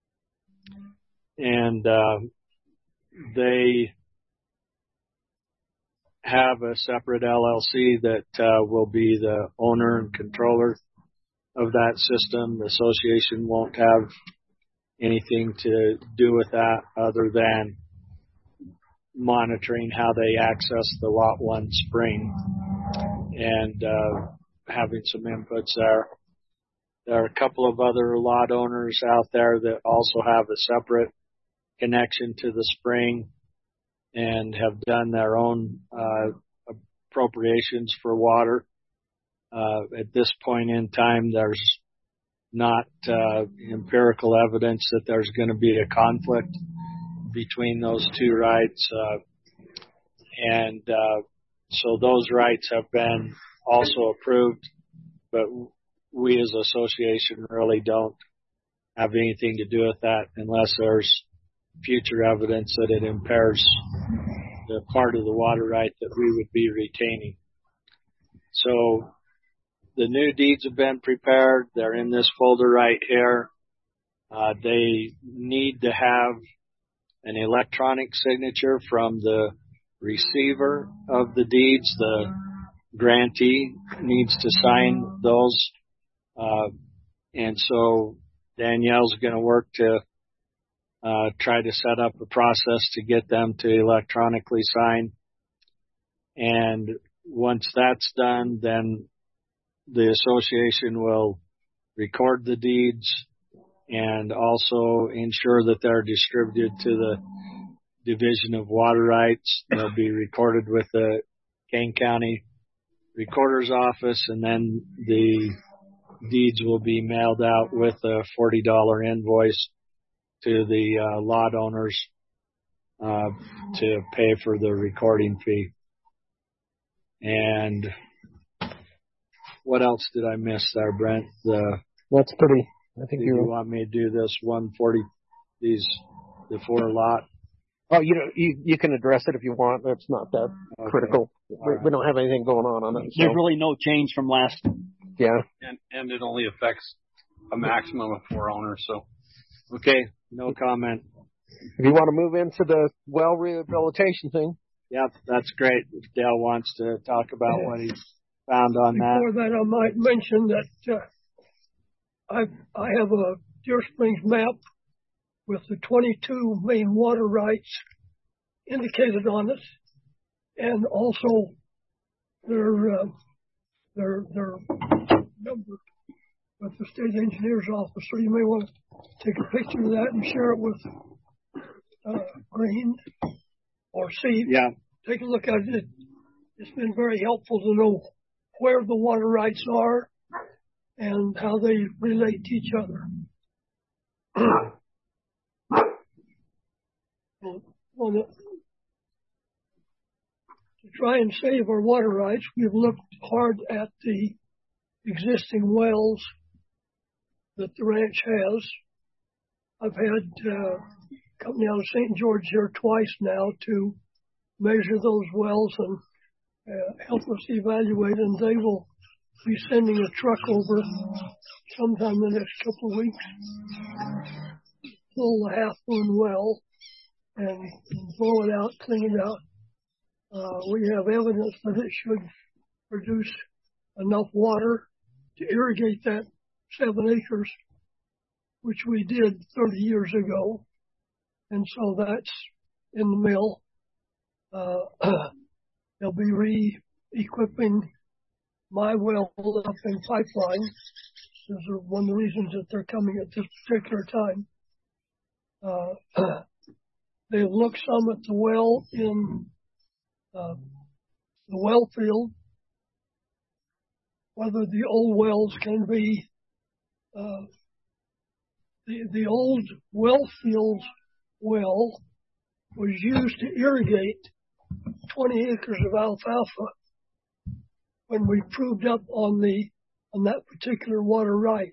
And uh, they have a separate L L C that uh, will be the owner and controller of that system. The association won't have anything to do with that other than monitoring how they access the Lot one spring and uh, having some inputs there. There are a couple of other lot owners out there that also have a separate connection to the spring and have done their own uh, appropriations for water. Uh, at this point in time, there's not uh, empirical evidence that there's going to be a conflict between those two rights. Uh, and uh, so those rights have been also approved, but we as an association really don't have anything to do with that unless there's future evidence that it impairs the part of the water right that we would be retaining. So the new deeds have been prepared. They're in this folder right here. Uh, they need to have an electronic signature from the receiver of the deeds. The grantee needs to sign those. Uh, and so Danielle's going to work to uh, try to set up a process to get them to electronically sign. And once that's done, then the association will record the deeds and also ensure that they're distributed to the Division of Water Rights. They'll be recorded with the Kane County Recorder's Office, and then the deeds will be mailed out with a forty dollars invoice to the uh, lot owners uh, to pay for the recording fee. And what else did I miss there, Brent? The, That's pretty. I think you want me to do this one forty, these, the four lot? Oh, you know, you you can address it if you want. That's not that Okay. critical. We, right. we don't have anything going on on it. So. There's really no change from last. Yeah. And and it only affects a maximum of four owners. So Okay, no comment. If you want to move into the well rehabilitation thing. Yep, that's great. If Dale wants to talk about what he found on Before that. that, I might mention that uh, I I have a Deer Springs map with the twenty-two main water rights indicated on it, and also their uh, their their number with the state engineer's office. So you may want to take a picture of that and share it with uh, Green or Steve. Yeah. Take a look at it. It's been very helpful to know where the water rights are and how they relate to each other. On the, to try and save our water rights, we've looked hard at the existing wells that the ranch has. I've had uh, a company out of Saint George here twice now to measure those wells and uh, help us evaluate, and they will be sending a truck over sometime in the next couple of weeks, pull the Half Moon well and blow it out, clean it out. Uh, we have evidence that it should produce enough water to irrigate that seven acres, which we did thirty years ago. And so that's in the mill. Uh, they'll be re-equipping my well up in pipeline. Those are one of the reasons that they're coming at this particular time. Uh, they've looked some at the well in uh, the well field, whether the old wells can be, uh, the, the old well field well was used to irrigate twenty acres of alfalfa when we proved up on the on that particular water right.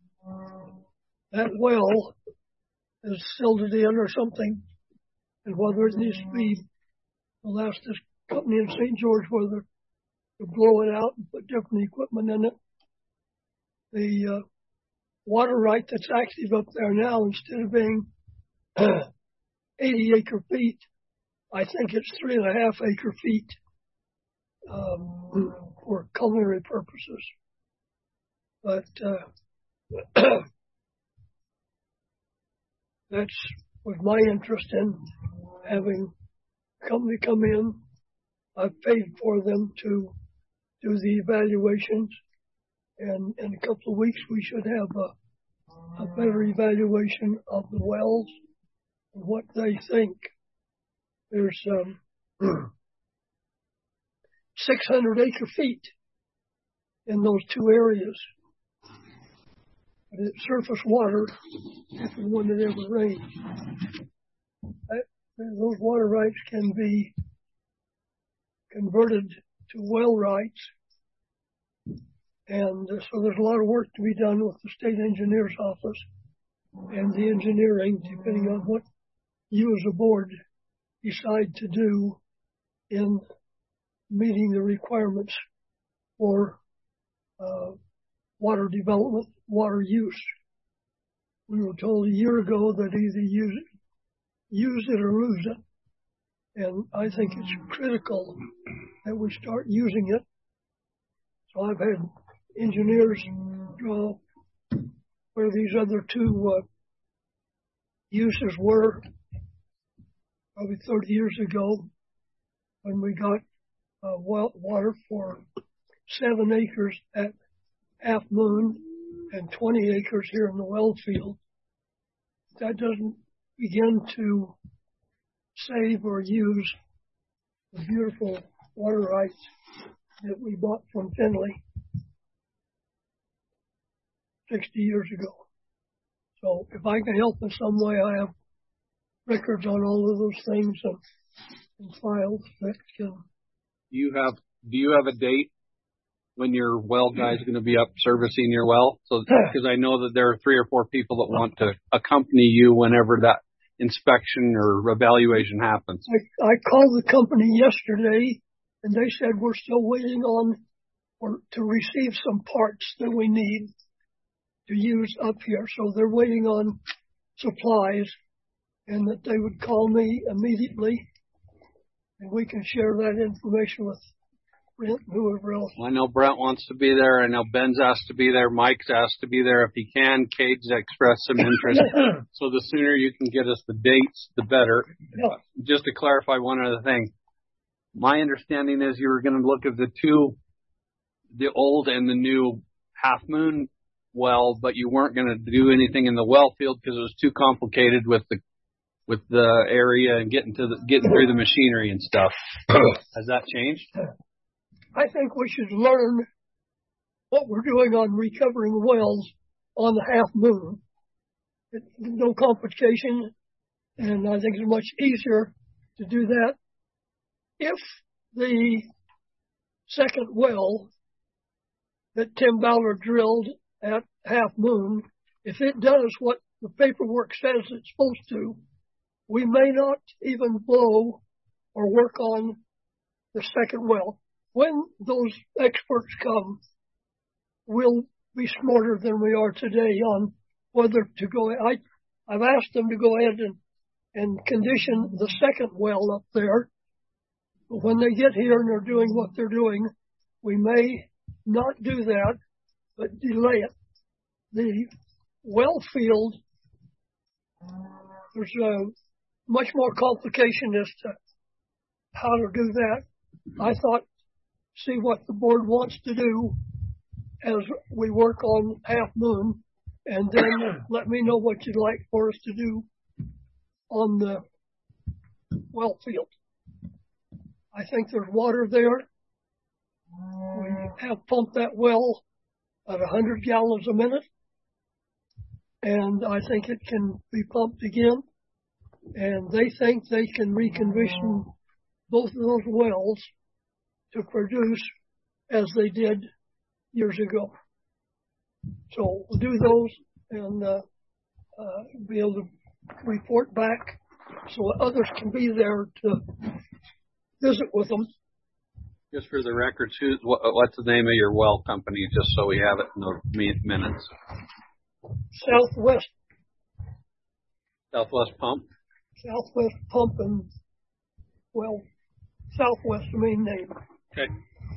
That well is silted in or something, and whether it needs to be, I'll ask this company in Saint George whether to blow it out and put different equipment in it. The uh, water right that's active up there now, instead of being eighty acre feet, I think it's three and a half acre feet um, for culinary purposes. But uh, that's with my interest in having company come in. I've paid for them to do the evaluations, and in a couple of weeks we should have a, a better evaluation of the wells and what they think. There's um, six hundred acre feet in those two areas. But it's surface water if and when it ever rains. That, those water rights can be converted to well rights. And uh, so there's a lot of work to be done with the state engineer's office and the engineering, depending on what you as a board decide to do in meeting the requirements for uh, water development, water use. We were told a year ago that either use it, use it or lose it. And I think it's critical that we start using it. So I've had engineers draw where these other two uh, uses were probably thirty years ago when we got uh, well, water for seven acres at Half Moon and twenty acres here in the well field. That doesn't begin to save or use the beautiful water rights that we bought from Finley sixty years ago. So if I can help in some way, I have records on all of those things and, and files that can. Do you have Do you have a date when your well guy is going to be up servicing your well? So because I know that there are three or four people that want to accompany you whenever that inspection or evaluation happens. I, I called the company yesterday, and they said we're still waiting on or to receive some parts that we need to use up here. So they're waiting on supplies, and that they would call me immediately, and we can share that information with Brent and whoever else. I know Brent wants to be there. I know Ben's asked to be there. Mike's asked to be there if he can. Cade's expressed some interest. So the sooner you can get us the dates, the better. Yeah. Just to clarify one other thing. My understanding is you were going to look at the two, the old and the new Half Moon well, but you weren't going to do anything in the well field because it was too complicated with the with the area and getting to the, getting through the machinery and stuff. Has that changed? I think we should learn what we're doing on recovering wells on the Half Moon. It's no complication, and I think it's much easier to do that if the second well that Tim Ballard drilled at Half Moon, if it does what the paperwork says it's supposed to, we may not even blow or work on the second well. When those experts come, we'll be smarter than we are today on whether to go. I, I've asked them to go ahead and, and condition the second well up there. But when they get here and they're doing what they're doing, we may not do that, but delay it. The well field, there's a much more complication as to how to do that. I thought, see what the board wants to do as we work on Half Moon, and then let me know what you'd like for us to do on the well field. I think there's water there. We have pumped that well at one hundred gallons a minute, and I think it can be pumped again. And they think they can recondition both of those wells to produce as they did years ago. So we'll do those and uh, uh, be able to report back so others can be there to visit with them. Just for the records, who's, what, what's the name of your well company, just so we have it in the minutes? Southwest. Southwest Pump? Southwest Pump and, well, Southwest, the main name. Okay.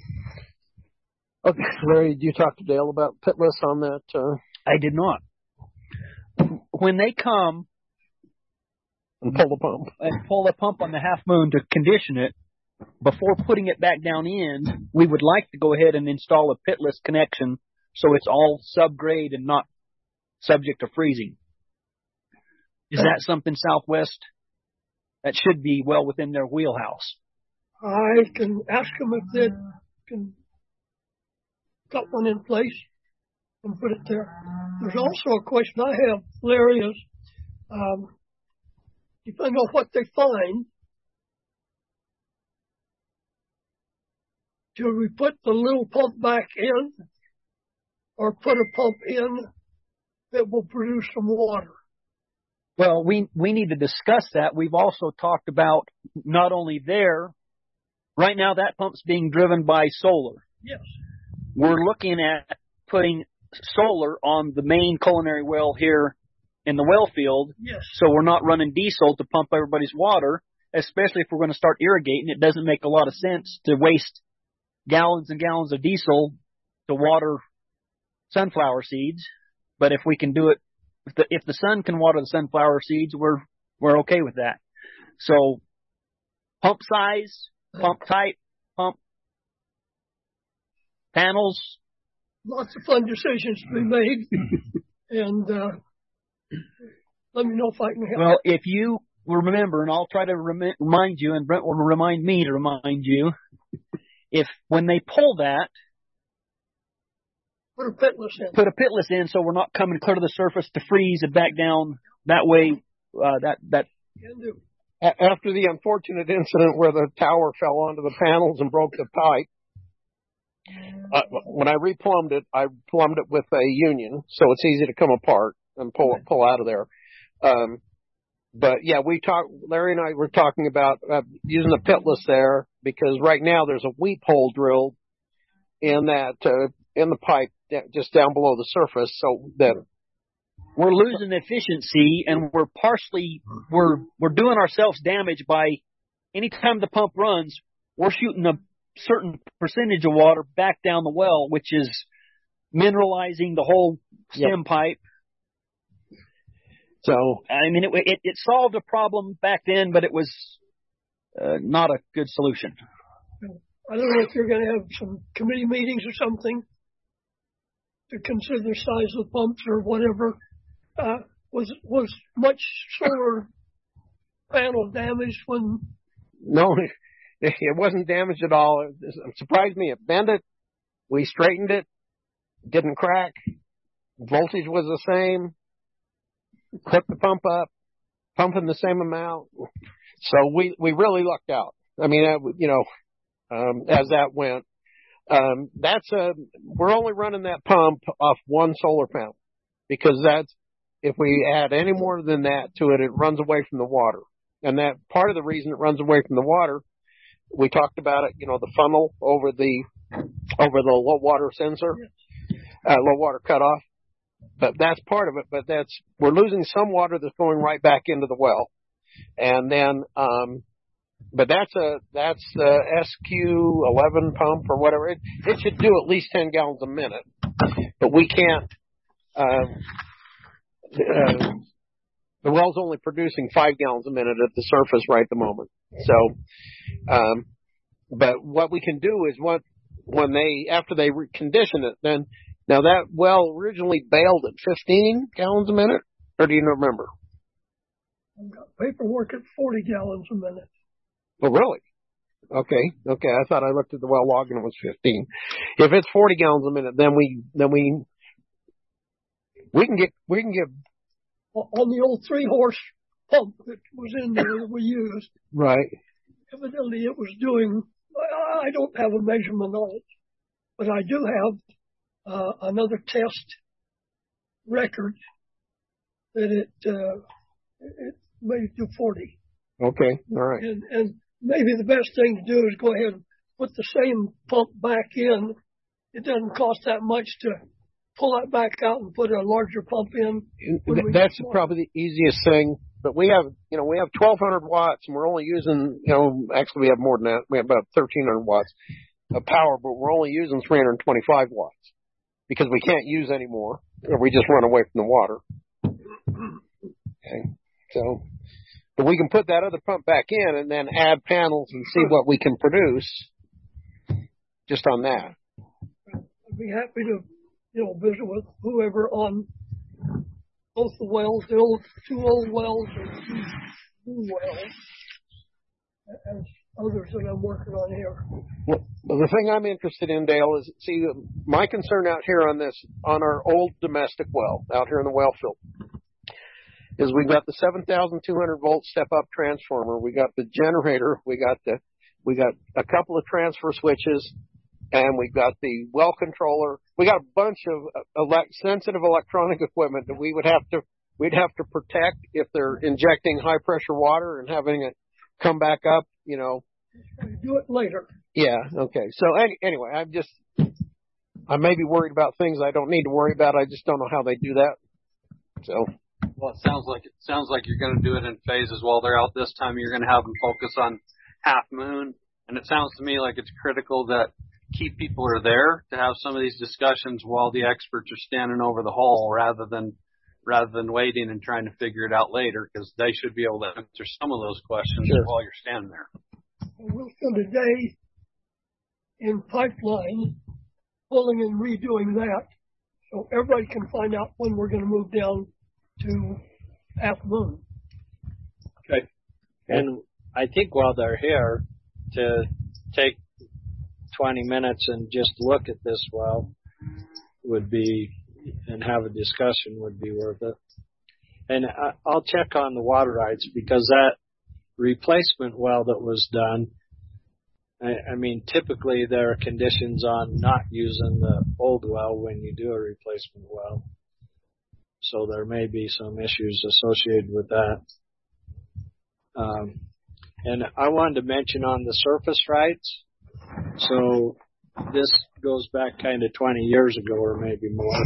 Okay, Larry, did you talk to Dale about pitless on that? Uh... I did not. When they come and pull the pump. And pull the pump on the Half Moon to condition it. Before putting it back down in, we would like to go ahead and install a pitless connection so it's all subgrade and not subject to freezing. Is that something Southwest that should be well within their wheelhouse? I can ask them if they can cut one in place and put it there. There's also a question I have, Larry, is um, depending on what they find, do we put the little pump back in or put a pump in that will produce some water? Well, we we need to discuss that. We've also talked about not only there, right now that pump's being driven by solar. Yes. We're looking at putting solar on the main culinary well here in the well field. Yes. So we're not running diesel to pump everybody's water, especially if we're going to start irrigating. It doesn't make a lot of sense to waste gallons and gallons of diesel to water sunflower seeds. But if we can do it, if the, if the sun can water the sunflower seeds, we're we're okay with that. So pump size, pump type, pump panels. Lots of fun decisions to be made. and uh, let me know if I can help. Well, if you remember, and I'll try to rem- remind you, and Brent will remind me to remind you, if when they pull that, Put a pitless in. Put a pitless in, so we're not coming clear to the surface to freeze and back down. That way, uh, that that. Can do. After the unfortunate incident where the tower fell onto the panels and broke the pipe, uh, when I replumbed it, I plumbed it with a union, so it's easy to come apart and pull pull out of there. Um, but yeah, we talked. Larry and I were talking about uh, using a pitless there because right now there's a weep hole drilled in that uh, in the pipe just down below the surface, so that we're losing efficiency and we're partially we're we're doing ourselves damage by anytime the pump runs, we're shooting a certain percentage of water back down the well, which is mineralizing the whole stem yep. pipe. So I mean, it, it it solved a problem back then, but it was uh, not a good solution. I don't know if you're going to have some committee meetings or something to consider the size of the pumps or whatever. Uh, was was much solar panel damaged when? No, it wasn't damaged at all. It surprised me. It bent it. We straightened it. Didn't crack. Voltage was the same. Hooked the pump up. Pumping the same amount. So we we really lucked out. I mean, you know, um, as that went. Um, that's a, we're only running that pump off one solar panel because that's, if we add any more than that to it, it runs away from the water. And that part of the reason it runs away from the water, we talked about it, you know, the funnel over the, over the low water sensor, uh, low water cutoff. But that's part of it. But that's, we're losing some water that's going right back into the well. And then, um, But that's a that's the S Q eleven pump or whatever. It, it should do at least ten gallons a minute, but we can't. Uh, uh, the well's only producing five gallons a minute at the surface right at the moment. So, um, but what we can do is what when they after they recondition it, then now that well originally bailed at fifteen gallons a minute, or do you remember? I've got paperwork at forty gallons a minute. Oh, really? Okay. Okay. I thought I looked at the well log and it was fifteen. If it's forty gallons a minute, then we, then we, we can get, we can get. On the old three horse pump that was in there that we used. Right. Evidently it was doing, I don't have a measurement on it, but I do have uh, another test record that it, uh, it made it do forty. Okay. All right. And, and maybe the best thing to do is go ahead and put the same pump back in. It doesn't cost that much to pull that back out and put a larger pump in. That's probably the easiest thing. But we have, you know, we have twelve hundred watts and we're only using, you know, actually we have more than that. We have about thirteen hundred watts of power, but we're only using three hundred twenty-five watts because we can't use any more or we just run away from the water. Okay. So. But we can put that other pump back in and then add panels and see what we can produce just on that. I'd be happy to, you know, visit with whoever on both the wells, the old two old wells and two new wells, as others that I'm working on here. Well, the thing I'm interested in, Dale, is, see, my concern out here on this, on our old domestic well, out here in the well field, is we've got the seven thousand two hundred volt step-up transformer, we got the generator, we got the, we got a couple of transfer switches, and we've got the well controller. We got a bunch of elect- sensitive electronic equipment that we would have to, we'd have to protect if they're injecting high pressure water and having it come back up, you know. Do it later. Yeah, okay. So any, anyway, I'm just, I may be worried about things I don't need to worry about. I just don't know how they do that. So. Well, it sounds like it sounds like you're going to do it in phases. While they're out this time, you're going to have them focus on Half Moon, and it sounds to me like it's critical that key people are there to have some of these discussions while the experts are standing over the hole, rather than rather than waiting and trying to figure it out later, because they should be able to answer some of those questions sure. while you're standing there. We'll spend a day in pipeline pulling and redoing that, so everybody can find out when we're going to move down to Half Moon. Okay. And I think while they're here, to take twenty minutes and just look at this well would be, and have a discussion would be worth it. And I, I'll check on the water rights, because that replacement well that was done, I, I mean, typically there are conditions on not using the old well when you do a replacement well. So there may be some issues associated with that. Um, and I wanted to mention on the surface rights. So this goes back kind of twenty years ago or maybe more.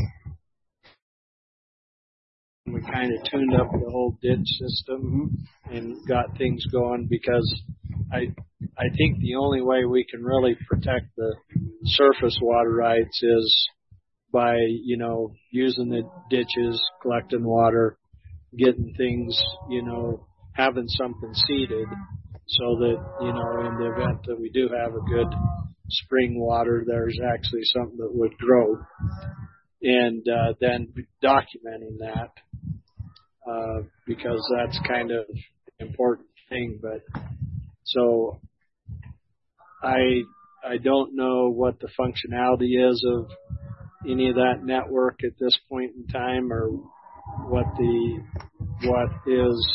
We kind of tuned up the whole ditch system and got things going, because I I think the only way we can really protect the surface water rights is by, you know, using the ditches, collecting water, getting things, you know, having something seeded, so that, you know, in the event that we do have a good spring water, there's actually something that would grow. And uh, then documenting that, uh, because that's kind of an important thing. But so I I don't know what the functionality is of any of that network at this point in time, or what the what is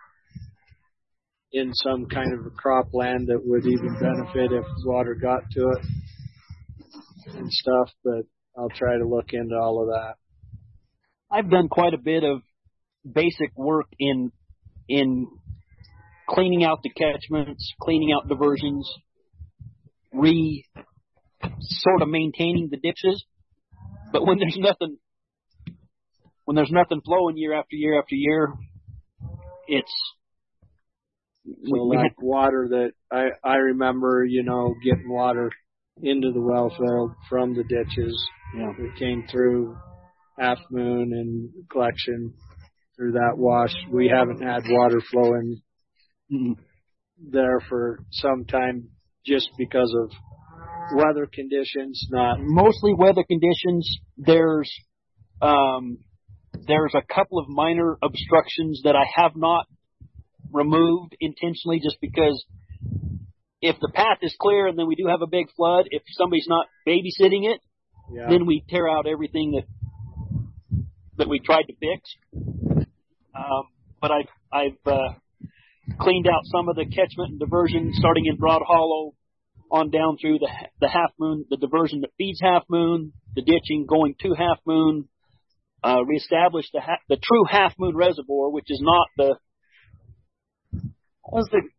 in some kind of a cropland that would even benefit if water got to it and stuff. But I'll try to look into all of that. I've done quite a bit of basic work in in cleaning out the catchments, cleaning out diversions, re sort of maintaining the ditches. But when there's nothing, when there's nothing flowing year after year after year, it's so like water that I I remember, you know, getting water into the well field from the ditches. Yeah. It came through Half Moon and collection through that wash. We haven't had water flowing mm-hmm. there for some time, just because of weather conditions. Not mostly weather conditions. There's um, there's a couple of minor obstructions that I have not removed intentionally, just because if the path is clear and then we do have a big flood, if somebody's not babysitting it, yeah. then we tear out everything that that we tried to fix. Um, but I've I've uh, cleaned out some of the catchment and diversion, starting in Broad Hollow on down through the the Half Moon, the diversion that feeds Half Moon, the ditching going to Half Moon, uh, reestablished the ha- the true Half Moon reservoir, which is not the what was the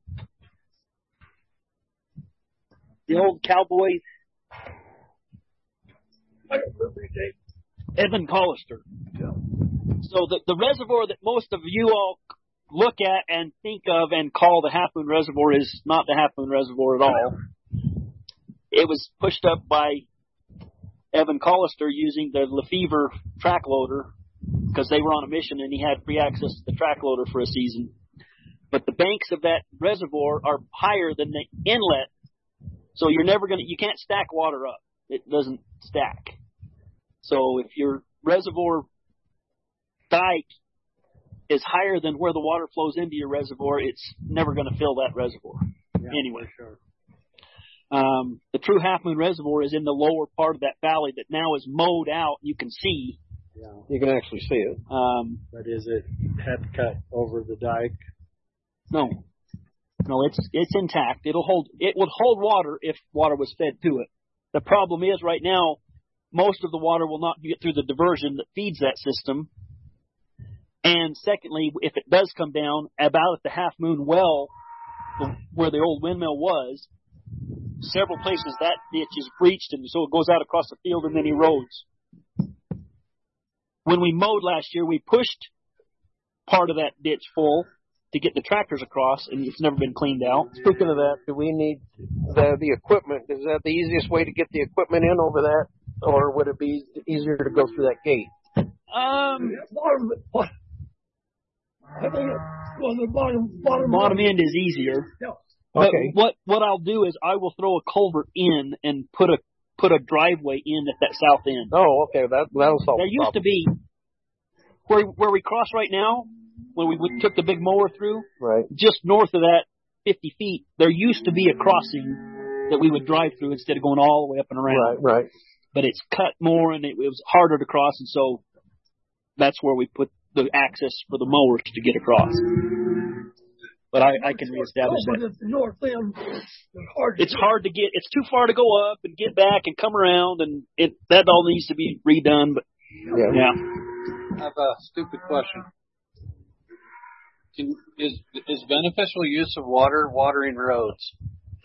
the old cowboy Evan Collister. Yeah. So the the reservoir that most of you all look at and think of and call the Half Moon Reservoir is not the Half Moon Reservoir at all. It was pushed up by Evan Collister using the Lefevre track loader, because they were on a mission and he had free access to the track loader for a season. but the banks of that reservoir are higher than the inlet, so you're never going to, you can't stack water up. It doesn't stack. So if your reservoir dike is higher than where the water flows into your reservoir, it's never going to fill that reservoir. Yeah, anyway. for sure. Um, the true Half Moon Reservoir is in the lower part of that valley that now is mowed out. You can see. Yeah. You can actually see it. Um, but is it head cut over the dike? No. No, it's it's intact. It'll hold. It would hold water if water was fed to it. The problem is right now, most of the water will not get through the diversion that feeds that system. And secondly, if it does come down about at the Half Moon well, the, where the old windmill was, several places that ditch is breached, and so it goes out across the field and then erodes. When we mowed last year, we pushed part of that ditch full to get the tractors across, and it's never been cleaned out. Speaking of that, do we need the, the equipment? Is that the easiest way to get the equipment in over that, or would it be easier to go through that gate? Um, bottom, bottom, I think well, the bottom, bottom, bottom end is easier. Yeah. But Okay. what what I'll do is I will throw a culvert in and put a put a driveway in at that south end. Oh, okay. That that'll solve There the used to problem. be where where we cross right now, when we we took the big mower through, Right. just north of that fifty feet, there used to be a crossing that we would drive through instead of going all the way up and around. Right, right. But it's cut more and it, it was harder to cross, and so that's where we put the access for the mowers to get across. But I, I can reestablish Oh, but that. at the north end, it's hard to It's hard to get. It's too far to go up and get back and come around, and it that all needs to be redone. But Yeah. yeah. I have a stupid question. Can, is is beneficial use of water watering roads?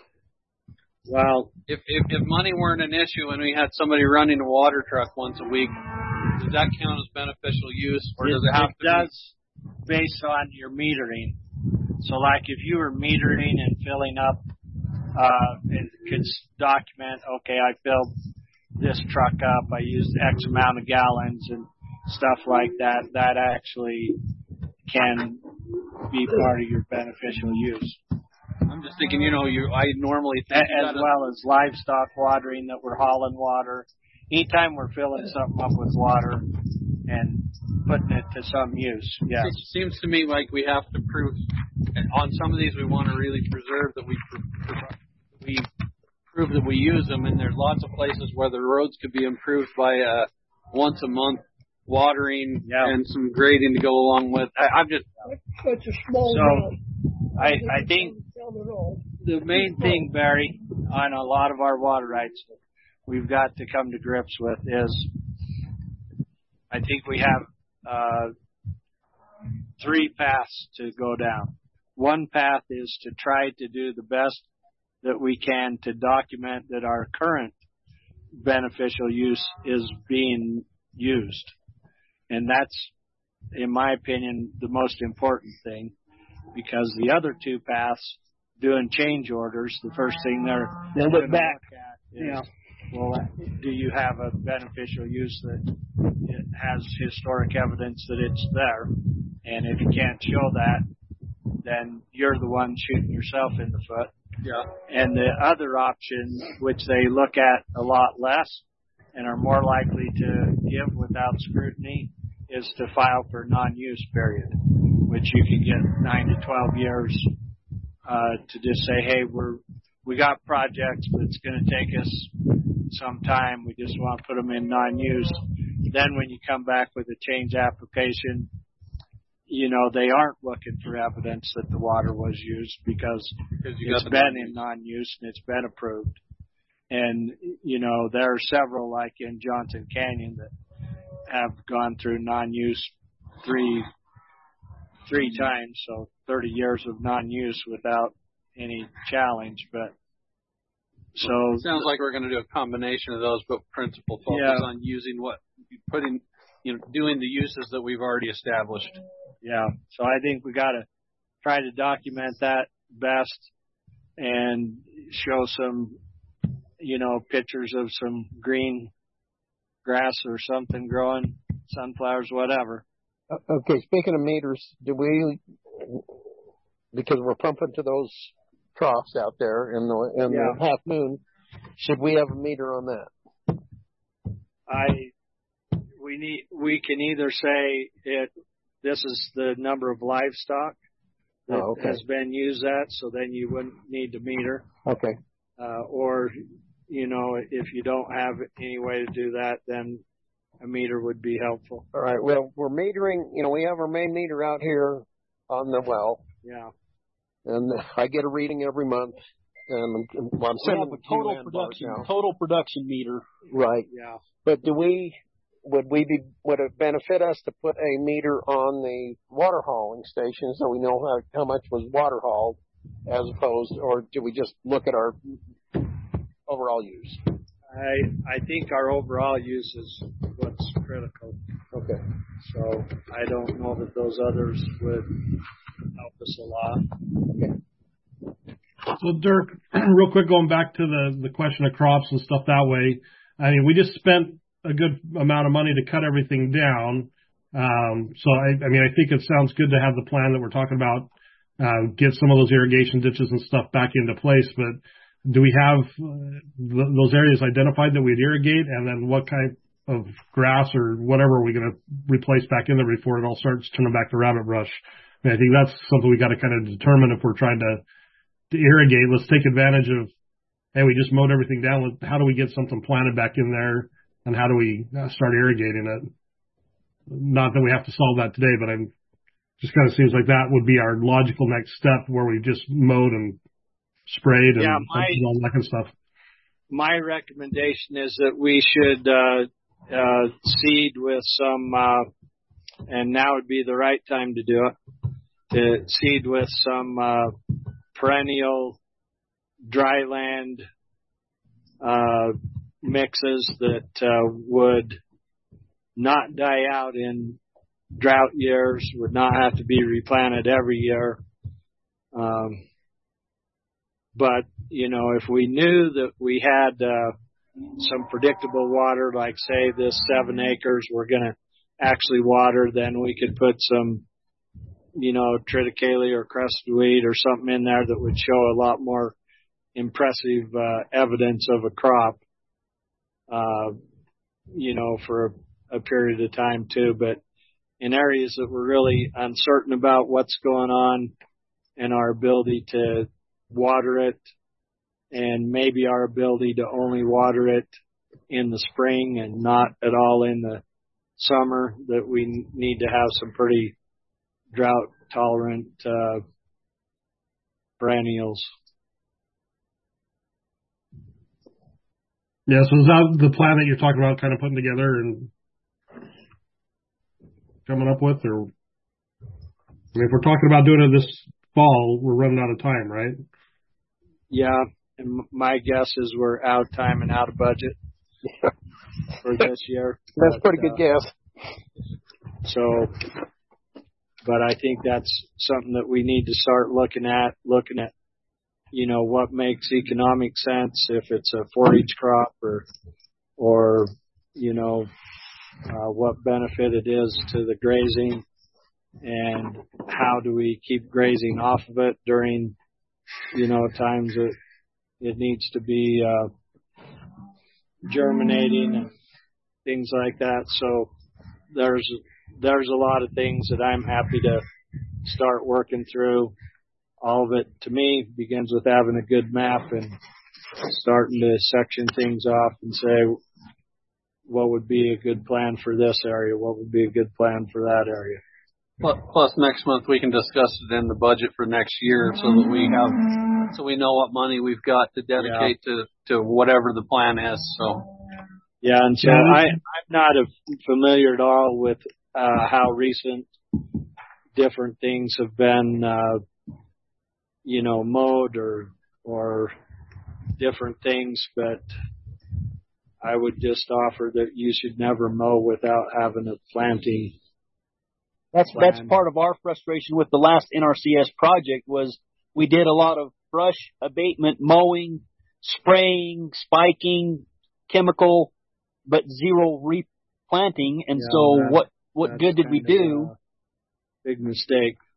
Well, If, if if money weren't an issue and we had somebody running a water truck once a week, does that count as beneficial use, or does it have to does based on your metering. So, like if you were metering and filling up, uh, it could document, okay, I filled this truck up, I used X amount of gallons and stuff like that. That actually can be part of your beneficial use. I'm just thinking, you know, you I normally think A- as well as livestock watering that we're hauling water. Anytime we're filling something up with water and putting it to some use, yes. It seems to me like we have to prove on some of these we want to really preserve that we we prove that we use them, and there's lots of places where the roads could be improved by uh, once a month watering yeah. and some grading to go along with. I, I'm just It's a small So, amount. I, I think the main thing, Barry, on a lot of our water rights we've got to come to grips with is I think we have uh, three paths to go down. One path is to try to do the best that we can to document that our current beneficial use is being used. And that's, in my opinion, the most important thing, because the other two paths, doing change orders, the first thing they're They'll going look to back. look at is, Yeah. well, do you have a beneficial use that it has historic evidence that it's there? And if you can't show that, then you're the one shooting yourself in the foot. yeah. And the other option, which they look at a lot less and are more likely to give without scrutiny, is to file for non-use period, which you can get nine to twelve years uh, to just say, hey, we're we got projects, but it's going to take us some time. We just want to put them in non-use. Then when you come back with a change application, you know, they aren't looking for evidence that the water was used because, Because you it's got the been non-use. in non-use and it's been approved. And, you know, there are several like in Johnson Canyon that have gone through non-use three, three times. So thirty years of non-use without any challenge. But so It sounds like we're going to do a combination of those, but principal focus Yeah. on using what, putting, you know, doing the uses that we've already established. yeah, so I think we got to try to document that best and show some, you know, pictures of some green grass or something growing, sunflowers, whatever. Uh, Okay, speaking of meters, do we because we're pumping to those troughs out there in the in Yeah. the half moon. Should we have a meter on that? I we need we can either say it this is the number of livestock that Oh, okay. has been used at, so then you wouldn't need to meter. Okay. Uh, or you know, if you don't have any way to do that, then a meter would be helpful. All right. Well, we're metering. You know, we have our main meter out here on the well, Yeah. and I get a reading every month. And I'm, well, I'm We sending have a the Q total N bars production, now. total production meter. Right. Yeah. But do we? Would we be? Would it benefit us to put a meter on the water hauling station so we know how how much was water hauled, as opposed, or do we just look at our overall use? I I think our overall use is what's critical. Okay. So I don't know that those others would help us a lot. So Dirk, real quick, going back to the, the question of crops and stuff that way. I mean, we just spent a good amount of money to cut everything down. Um, so I, I mean, I think it sounds good to have the plan that we're talking about, uh, get some of those irrigation ditches and stuff back into place. But do we have uh, th- those areas identified that we'd irrigate, and then what kind of grass or whatever are we going to replace back in there before it all starts turning back to rabbit brush? I mean, I think that's something we got to kind of determine if we're trying to to irrigate. Let's take advantage of, hey, we just mowed everything down. How do we get something planted back in there, and how do we start irrigating it? Not that we have to solve that today, but I'm just kind of seems like that would be our logical next step, where we just mowed and sprayed and Yeah, my- all that kind of stuff. My recommendation is that we should uh, uh, seed with some, uh, and now would be the right time to do it, to seed with some uh, perennial dryland uh, mixes that uh, would not die out in drought years, would not have to be replanted every year. Um, but, you know, if we knew that we had uh, some predictable water, like say this seven acres we're going to actually water, then we could put some, you know, triticale or crested wheat or something in there that would show a lot more impressive uh, evidence of a crop, uh, you know, for a, a period of time too. But in areas that we're really uncertain about what's going on and our ability to water it, and maybe our ability to only water it in the spring and not at all in the summer, that we need to have some pretty drought tolerant uh, perennials. Yeah, so is that the plan that you're talking about, kind of putting together and coming up with? Or, I mean, if we're talking about doing it this fall, we're running out of time, right? Yeah, and my guess is we're out of time and out of budget for this year. That's a pretty But, good uh, guess. So, but I think that's something that we need to start looking at, looking at, you know, what makes economic sense, if it's a forage crop or, or, you know, uh, what benefit it is to the grazing, and how do we keep grazing off of it during, you know, times that it needs to be, uh, germinating and things like that. So there's, there's a lot of things that I'm happy to start working through. All of it, to me, begins with having a good map and starting to section things off and say, what would be a good plan for this area? What would be a good plan for that area? Plus, plus next month we can discuss it in the budget for next year, so that we have, so we know what money we've got to dedicate to, to whatever the plan is. So, yeah, and so I, I'm not a, familiar at all with uh, how recent different things have been, uh, you know, mowed or or different things, but I would just offer that you should never mow without having a planting. That's plan. that's part of our frustration with the last N R C S project, was we did a lot of brush abatement, mowing, spraying, spiking, chemical, but zero replanting. And Yeah, so that, what what good did we do? Big mistake.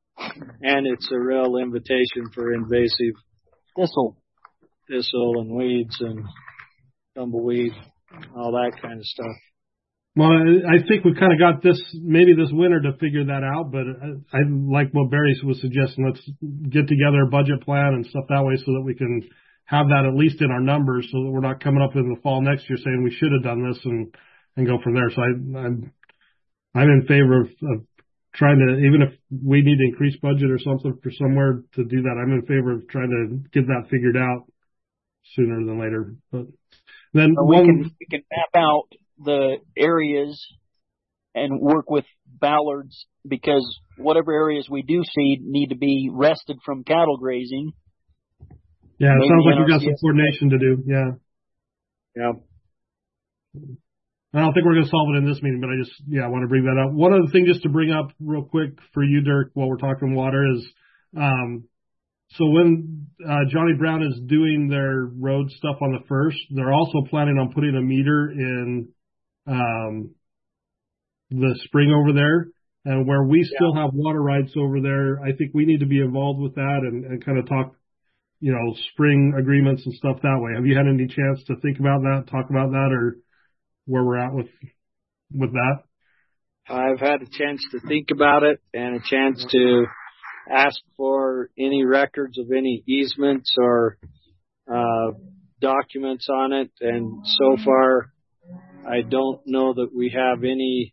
and it's a real invitation for invasive thistle, thistle and weeds and tumbleweed, all that kind of stuff. Well, I think we kind of got this, maybe this winter to figure that out, but I, I like what Barry was suggesting. Let's get together a budget plan and stuff that way so that we can have that at least in our numbers so that we're not coming up in the fall next year saying we should have done this and, and go from there. So I, I'm, I'm in favor of, of trying to, even if we need to increase budget or something for somewhere to do that, I'm in favor of trying to get that figured out sooner than later. But then so one, we can, we can map out the areas and work with Ballards, because whatever areas we do seed need to be rested from cattle grazing. Yeah, it Maybe sounds like N R C S we've got some coordination to do. Yeah. Yeah. I don't think we're going to solve it in this meeting, but I just, yeah, I want to bring that up. One other thing just to bring up real quick for you, Dirk, while we're talking water is, um, so when uh, Johnny Brown is doing their road stuff on the first, they're also planning on putting a meter in um, the spring over there. And where we still yeah. have water rights over there, I think we need to be involved with that and, and kind of talk, you know, spring agreements and stuff that way. Have you had any chance to think about that, talk about that, or where we're at with with that? I've had a chance to think about it and a chance to ask for any records of any easements or uh, documents on it. And so far, I don't know that we have any,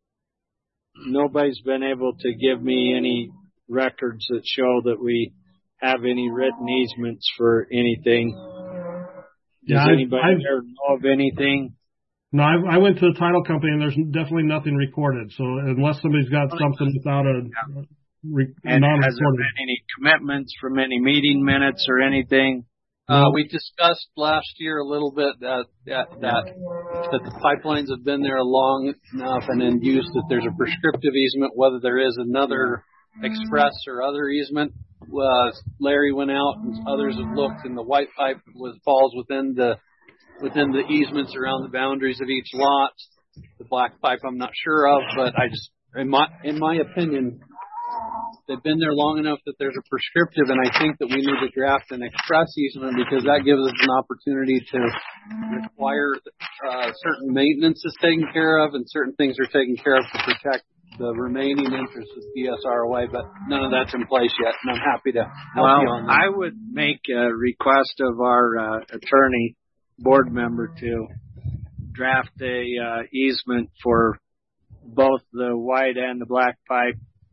nobody's been able to give me any records that show that we have any written easements for anything. Does yeah, anybody I've, ever know of anything? No, I, I went to the title company and there's definitely nothing recorded. So unless somebody's got something without a yeah. re, and non-recorded. Has there been any commitments from any meeting minutes or anything? Uh, we discussed last year a little bit that, that that that the pipelines have been there long enough and in use that there's a prescriptive easement. Whether there is another express or other easement, uh, Larry went out and others have looked, and the white pipe was falls within the within the easements around the boundaries of each lot. The black pipe I'm not sure of, but I just in my in my opinion. They've been there long enough that there's a prescriptive, and I think that we need to draft an express easement because that gives us an opportunity to require uh, certain maintenance is taken care of and certain things are taken care of to protect the remaining interests of D S R O A, but none of that's in place yet, and I'm happy to help well, you on that. I would make a request of our uh, attorney board member to draft a uh, easement for both the white and the black pipe.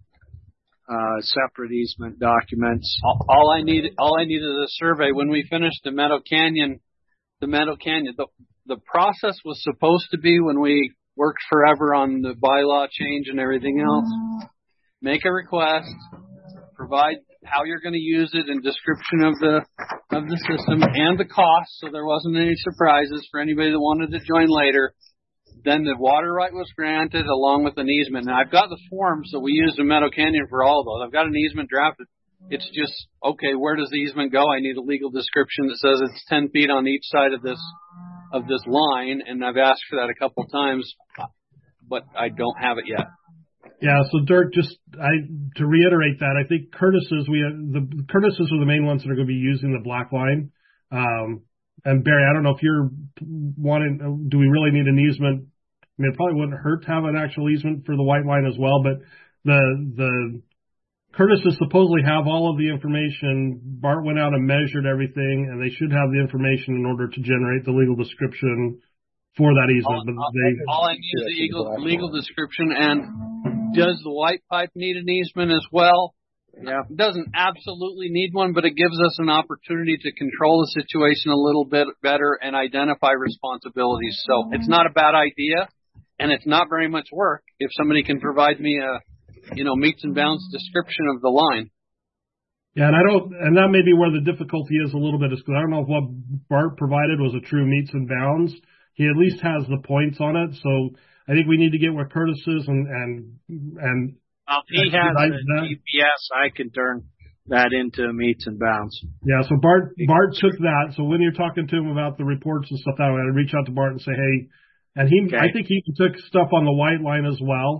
Uh, separate easement documents. All, all I need, all I need is a survey. When we finished the Meadow Canyon, the Meadow Canyon, the, the process was supposed to be when we worked forever on the bylaw change and everything else. Make a request, provide how you're going to use it and description of the of the system and the cost, so there wasn't any surprises for anybody that wanted to join later. Then the water right was granted along with an easement. Now, I've got the forms that we used in Meadow Canyon for all of those. I've got an easement drafted. It's just, okay, where does the easement go? I need a legal description that says it's ten feet on each side of this of this line, and I've asked for that a couple times, but I don't have it yet. Yeah, so Dirk, just I to reiterate that, I think Curtis's, we the Curtis's are the main ones that are going to be using the black line. Um, and Barry, I don't know if you're wanting, do we really need an easement? I mean, it probably wouldn't hurt to have an actual easement for the white line as well, but the the Curtis's supposedly have all of the information. Bart went out and measured everything, and they should have the information in order to generate the legal description for that easement. All, but they, all I need is the legal, legal description, and does the white pipe need an easement as well? Yeah. It doesn't absolutely need one, but it gives us an opportunity to control the situation a little bit better and identify responsibilities. So it's not a bad idea. And it's not very much work if somebody can provide me a, you know, meets and bounds description of the line. Yeah, and I don't, and that may be where the difficulty is a little bit, is because I don't know if what Bart provided was a true meets and bounds. He at least has the points on it, so I think we need to get where Curtis is and and and. Well, if he has a G P S, I can turn that into meets and bounds. Yeah, so Bart Bart took that. So when you're talking to him about the reports and stuff, that way, I'd reach out to Bart and say, hey. And he, okay. I think he took stuff on the white line as well.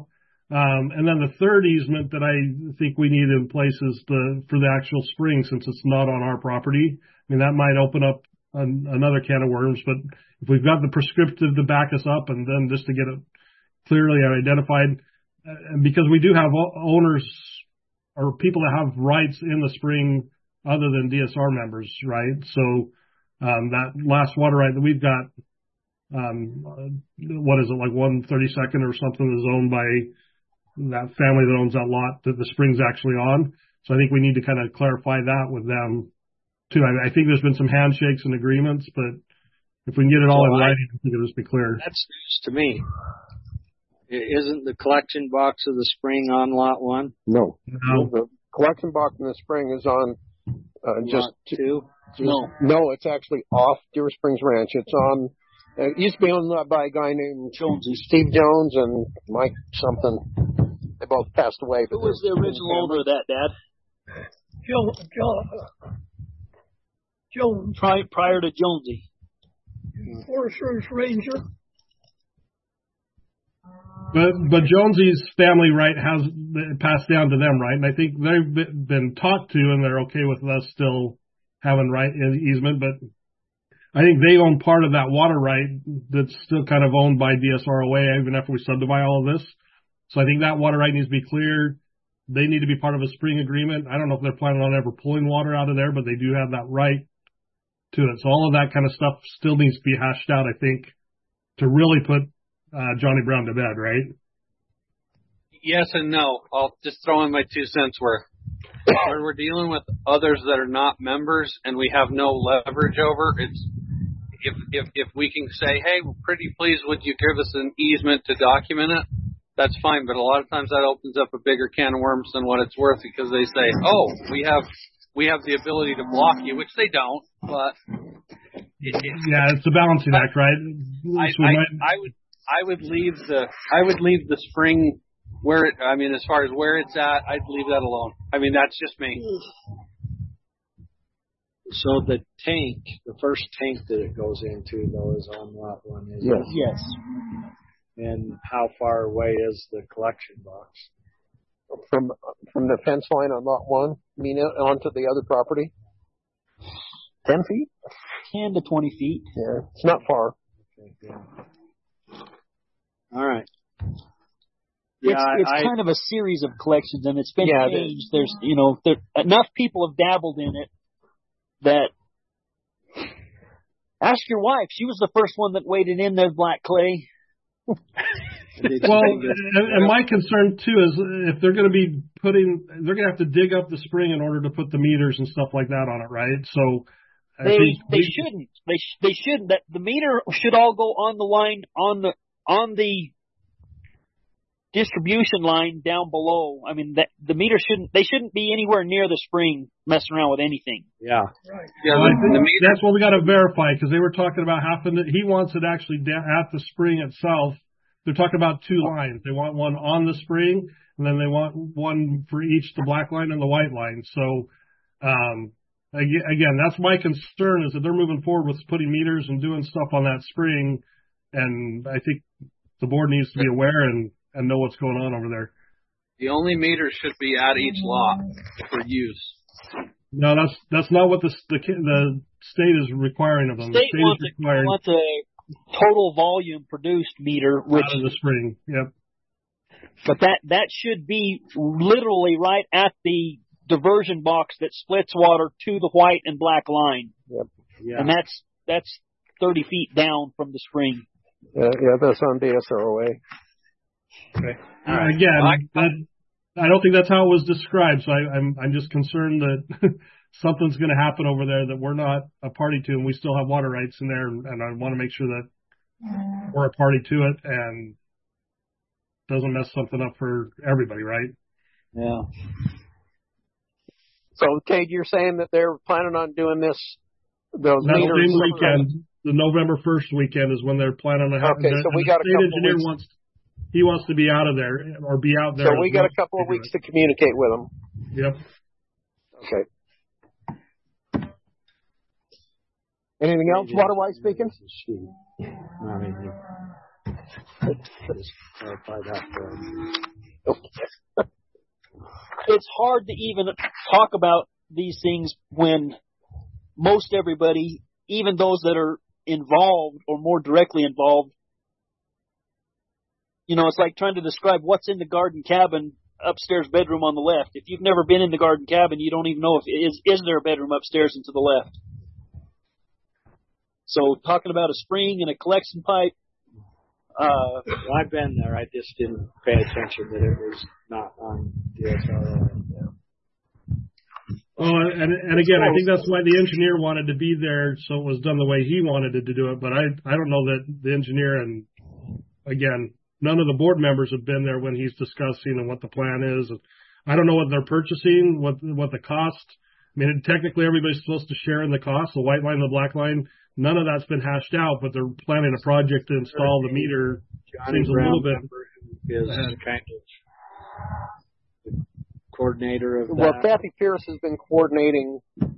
Um, and then the third easement that I think we need in place is the, for the actual spring, since it's not on our property. I mean, that might open up an, another can of worms, but if we've got the prescriptive to back us up and then just to get it clearly identified, uh, and because we do have owners or people that have rights in the spring other than D S R members, right? So, um, that last water right that we've got, um, uh, what is it, like one thirty-second or something is owned by that family that owns that lot that the spring's actually on. So I think we need to kind of clarify that with them too. I, I think there's been some handshakes and agreements, but if we can get it all So in I- writing, I think it'll just be clear. That's news to me. I- Isn't the collection box of the spring on lot one? No. No. The collection box in the spring is on uh, just Lot two? just- No. No, it's actually off Deer Springs Ranch. It's on. Uh, it used to be owned by a guy named Jonesy. Steve Jones and Mike something. They both passed away. Who was the original owner of that, Dad? Joe, Joe, Jones, Pri- prior to Jonesy. Forest Service Ranger. But but Jonesy's family right has been passed down to them, right? And I think they've been been talked to, and they're okay with us still having right in easement. But I think they own part of that water right that's still kind of owned by D S R O A, even after we subdivide all of this. So I think that water right needs to be cleared. They need to be part of a spring agreement. I don't know if they're planning on ever pulling water out of there, but they do have that right to it. So all of that kind of stuff still needs to be hashed out, I think, to really put uh, Johnny Brown to bed, right? Yes and no. I'll just throw in my two cents worth. Where we're dealing with others that are not members and we have no leverage over, it's if if if we can say, hey, we're pretty pleased, would you give us an easement to document it? That's fine, but a lot of times that opens up a bigger can of worms than what it's worth because they say, oh, we have we have the ability to block you, which they don't, but it, it, Yeah, it's a balancing act, right? I, So we I, might- I would I would leave the I would leave the spring where it I mean as far as where it's at, I'd leave that alone. I mean that's just me. So the tank, the first tank that it goes into, though, is on lot one, is Yes. it? Yes. And how far away is the collection box? From from the fence line on lot one, I mean onto the other property. Ten feet. Ten to twenty feet. Yeah, it's not far. Okay, good. All right. It's, Yeah, it's I, kind of a series of collections, and it's been Yeah, changed. There's, you know, there, enough people have dabbled in it that. Ask your wife. She was the first one that waded in there, black clay. Well, and, and my concern too is if they're going to be putting, they're going to have to dig up the spring in order to put the meters and stuff like that on it, right? So I They think they we- shouldn't. They sh- they shouldn't. That the meter should all go on the line on the on the distribution line down below. I mean, that the meter shouldn't. They shouldn't be anywhere near the spring messing around with anything. yeah. Right. Yeah, Well, I the, think the meter, that's what we got to verify because they were talking about having to, he wants it actually da- at the spring itself. They're talking about two lines. They want one on the spring, and then they want one for each, the black line and the white line. So, um, ag- again, that's my concern is that they're moving forward with putting meters and doing stuff on that spring, and I think the board needs to be aware and, and know what's going on over there. the only meter should be at each lot for use. No, that's that's not what the the, the state is requiring of them. State the state wants is a, requiring wants a total volume produced meter, which out of the spring. Yep. but that that should be literally right at the diversion box that splits water to the white and black line, Yep. Yeah. and that's that's thirty feet down from the spring. Yeah, yeah, that's on D S R O A. Okay. Uh, Again, that, I don't think that's how it was described. So I, I'm I'm just concerned that something's going to happen over there that we're not a party to, and we still have water rights in there, and, and I want to make sure that we're a party to it and doesn't mess something up for everybody, right? Yeah. So, Cade, you're saying that they're planning on doing this, those That meters. same weekend, the November first weekend is when they're planning on having. Okay, the, so we the got a state couple of engineer weeks. wants he wants to be out of there or be out there. So as we got well a couple of to do weeks to communicate with them. it. Yep. Okay. Anything else, water-wise speaking? I mean, just clarify that for them. It's hard to even talk about these things when most everybody, even those that are involved or more directly involved, you know, it's like trying to describe what's in the garden cabin upstairs bedroom on the left. If you've never been in the garden cabin, you don't even know if is is there a bedroom upstairs and to the left. So talking about a spring and a collection pipe. Uh, well, I've been there. I just didn't pay attention that it was not on D S R O. Oh, and and again, I think that's why the engineer wanted to be there, so it was done the way he wanted it to do it. But I I don't know that the engineer and again, none of the board members have been there when he's discussing and what the plan is. I don't know what they're purchasing, what what the cost. I mean, technically everybody's supposed to share in the cost, the white line, the black line. None of that's been hashed out, but they're planning a project to install the meter. Johnny Seems a Brown little bit is ahead. kind of the coordinator of that. Well, Kathy Pierce has been coordinating.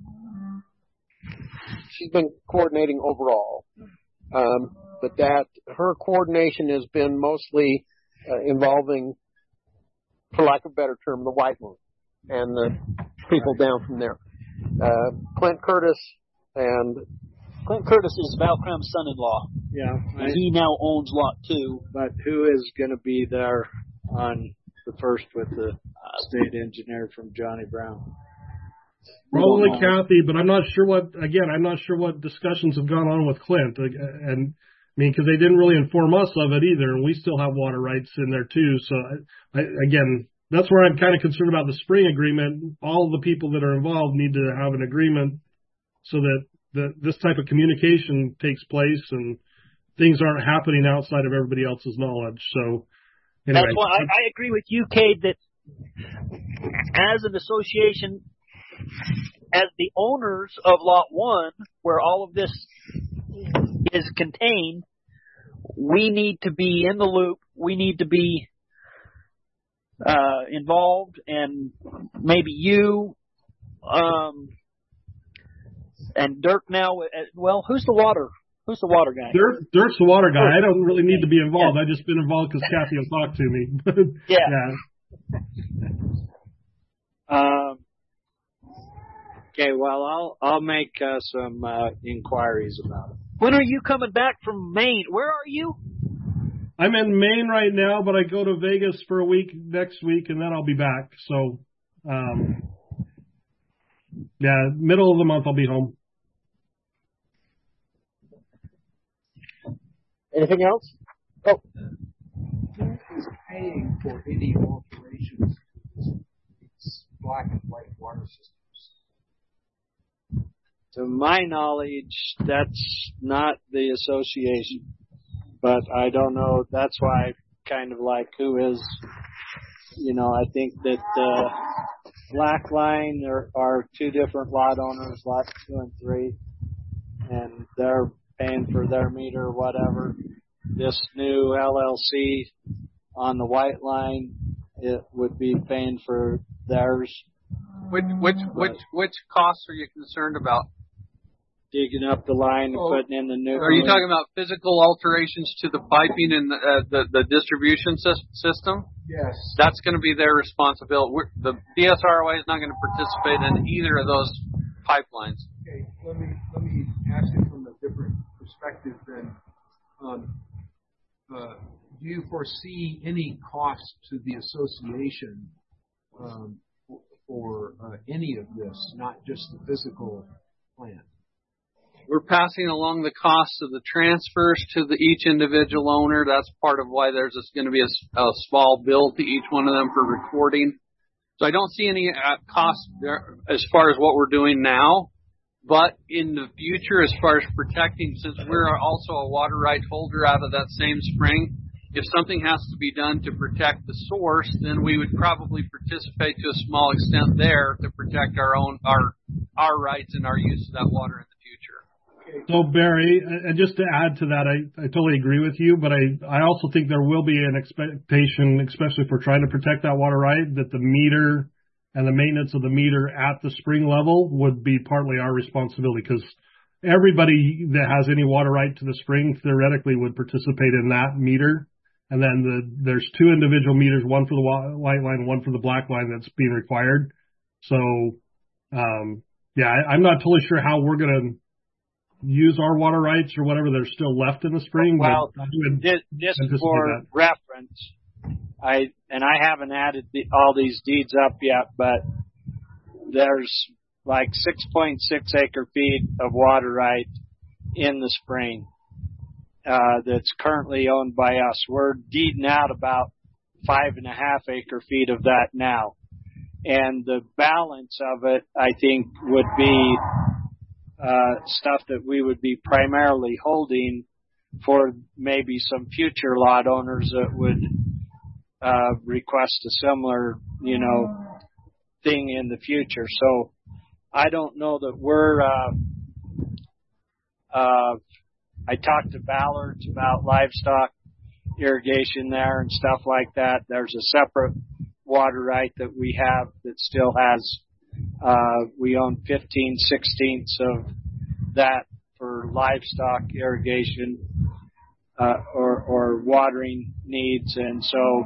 She's been coordinating overall, um, but that her coordination has been mostly uh, involving, for lack of a better term, the white line and the people down from there. Uh, Clint Curtis and Clint Curtis is Val Cram's son-in-law. Yeah. And he now owns Lot two. But who is going to be there on the first with the state engineer from Johnny Brown? Probably Kathy, but I'm not sure what, again, I'm not sure what discussions have gone on with Clint. And I mean, because they didn't really inform us of it either, and we still have water rights in there too. So, I, I, again, that's where I'm kind of concerned about the spring agreement. All the people that are involved need to have an agreement so that the, this type of communication takes place and things aren't happening outside of everybody else's knowledge. So, anyway. That's why I, I agree with you, Cade, that as an association, as the owners of Lot one, where all of this is contained, we need to be in the loop. We need to be uh, involved, and maybe you um, and Dirk now. Well, who's the water? Who's the water guy? Dirk, Dirk's the water guy. I don't really need to be involved. I've just been involved because Kathy will talk to me. yeah. yeah. Um. Okay. Well, I'll I'll make uh, some uh, inquiries about it. When are you coming back from Maine? Where are you? I'm in Maine right now, but I go to Vegas for a week next week, and then I'll be back. So, um, yeah, middle of the month I'll be home. Anything else? Oh. Who is paying for any alterations to these black and white water systems? To my knowledge, that's not the association. But I don't know. That's why kind of like who is, you know, I think that uh, Black Line are, are two different lot owners, lot two and three, and they're paying for their meter or whatever. This new L L C on the White Line, it would be paying for theirs. Which which which which costs are you concerned about? Digging up the line and oh, putting in the new. Are you talking about physical alterations to the piping and the uh, the, the distribution sy- system? Yes. That's going to be their responsibility. We're, the D S R O A is not going to participate in either of those pipelines. Okay, let me let me ask it from a different perspective then. Um, uh, do you foresee any cost to the association um, for, for uh, any of this, not just the physical plant? We're passing along the costs of the transfers to the each individual owner. That's part of why there's going to be a, a small bill to each one of them for recording. So I don't see any uh, cost there as far as what we're doing now. But in the future, as far as protecting, since we're also a water right holder out of that same spring, if something has to be done to protect the source, then we would probably participate to a small extent there to protect our own our our rights and our use of that water in the future. So, Barry, and just to add to that, I, I totally agree with you, but I, I also think there will be an expectation, especially if we're trying to protect that water right, that the meter and the maintenance of the meter at the spring level would be partly our responsibility, because everybody that has any water right to the spring theoretically would participate in that meter. and then the, there's two individual meters, one for the white line, one for the black line that's being required. So, um, yeah, I, I'm not totally sure how we're going to use our water rights or whatever there's still left in the spring. Well, but I would this, this anticipate for that. reference, I and I haven't added the, all these deeds up yet, but there's like six point six acre feet of water right in the spring uh, that's currently owned by us. We're deeding out about five and a half acre feet of that now. And the balance of it, I think, would be uh, stuff that we would be primarily holding for maybe some future lot owners that would uh, request a similar, you know, thing in the future. So I don't know that we're, uh, uh, I talked to Ballards about livestock irrigation there and stuff like that. There's a separate water right that we have that still has, uh, we own fifteen sixteenths of that for livestock irrigation, uh, or, or watering needs. And so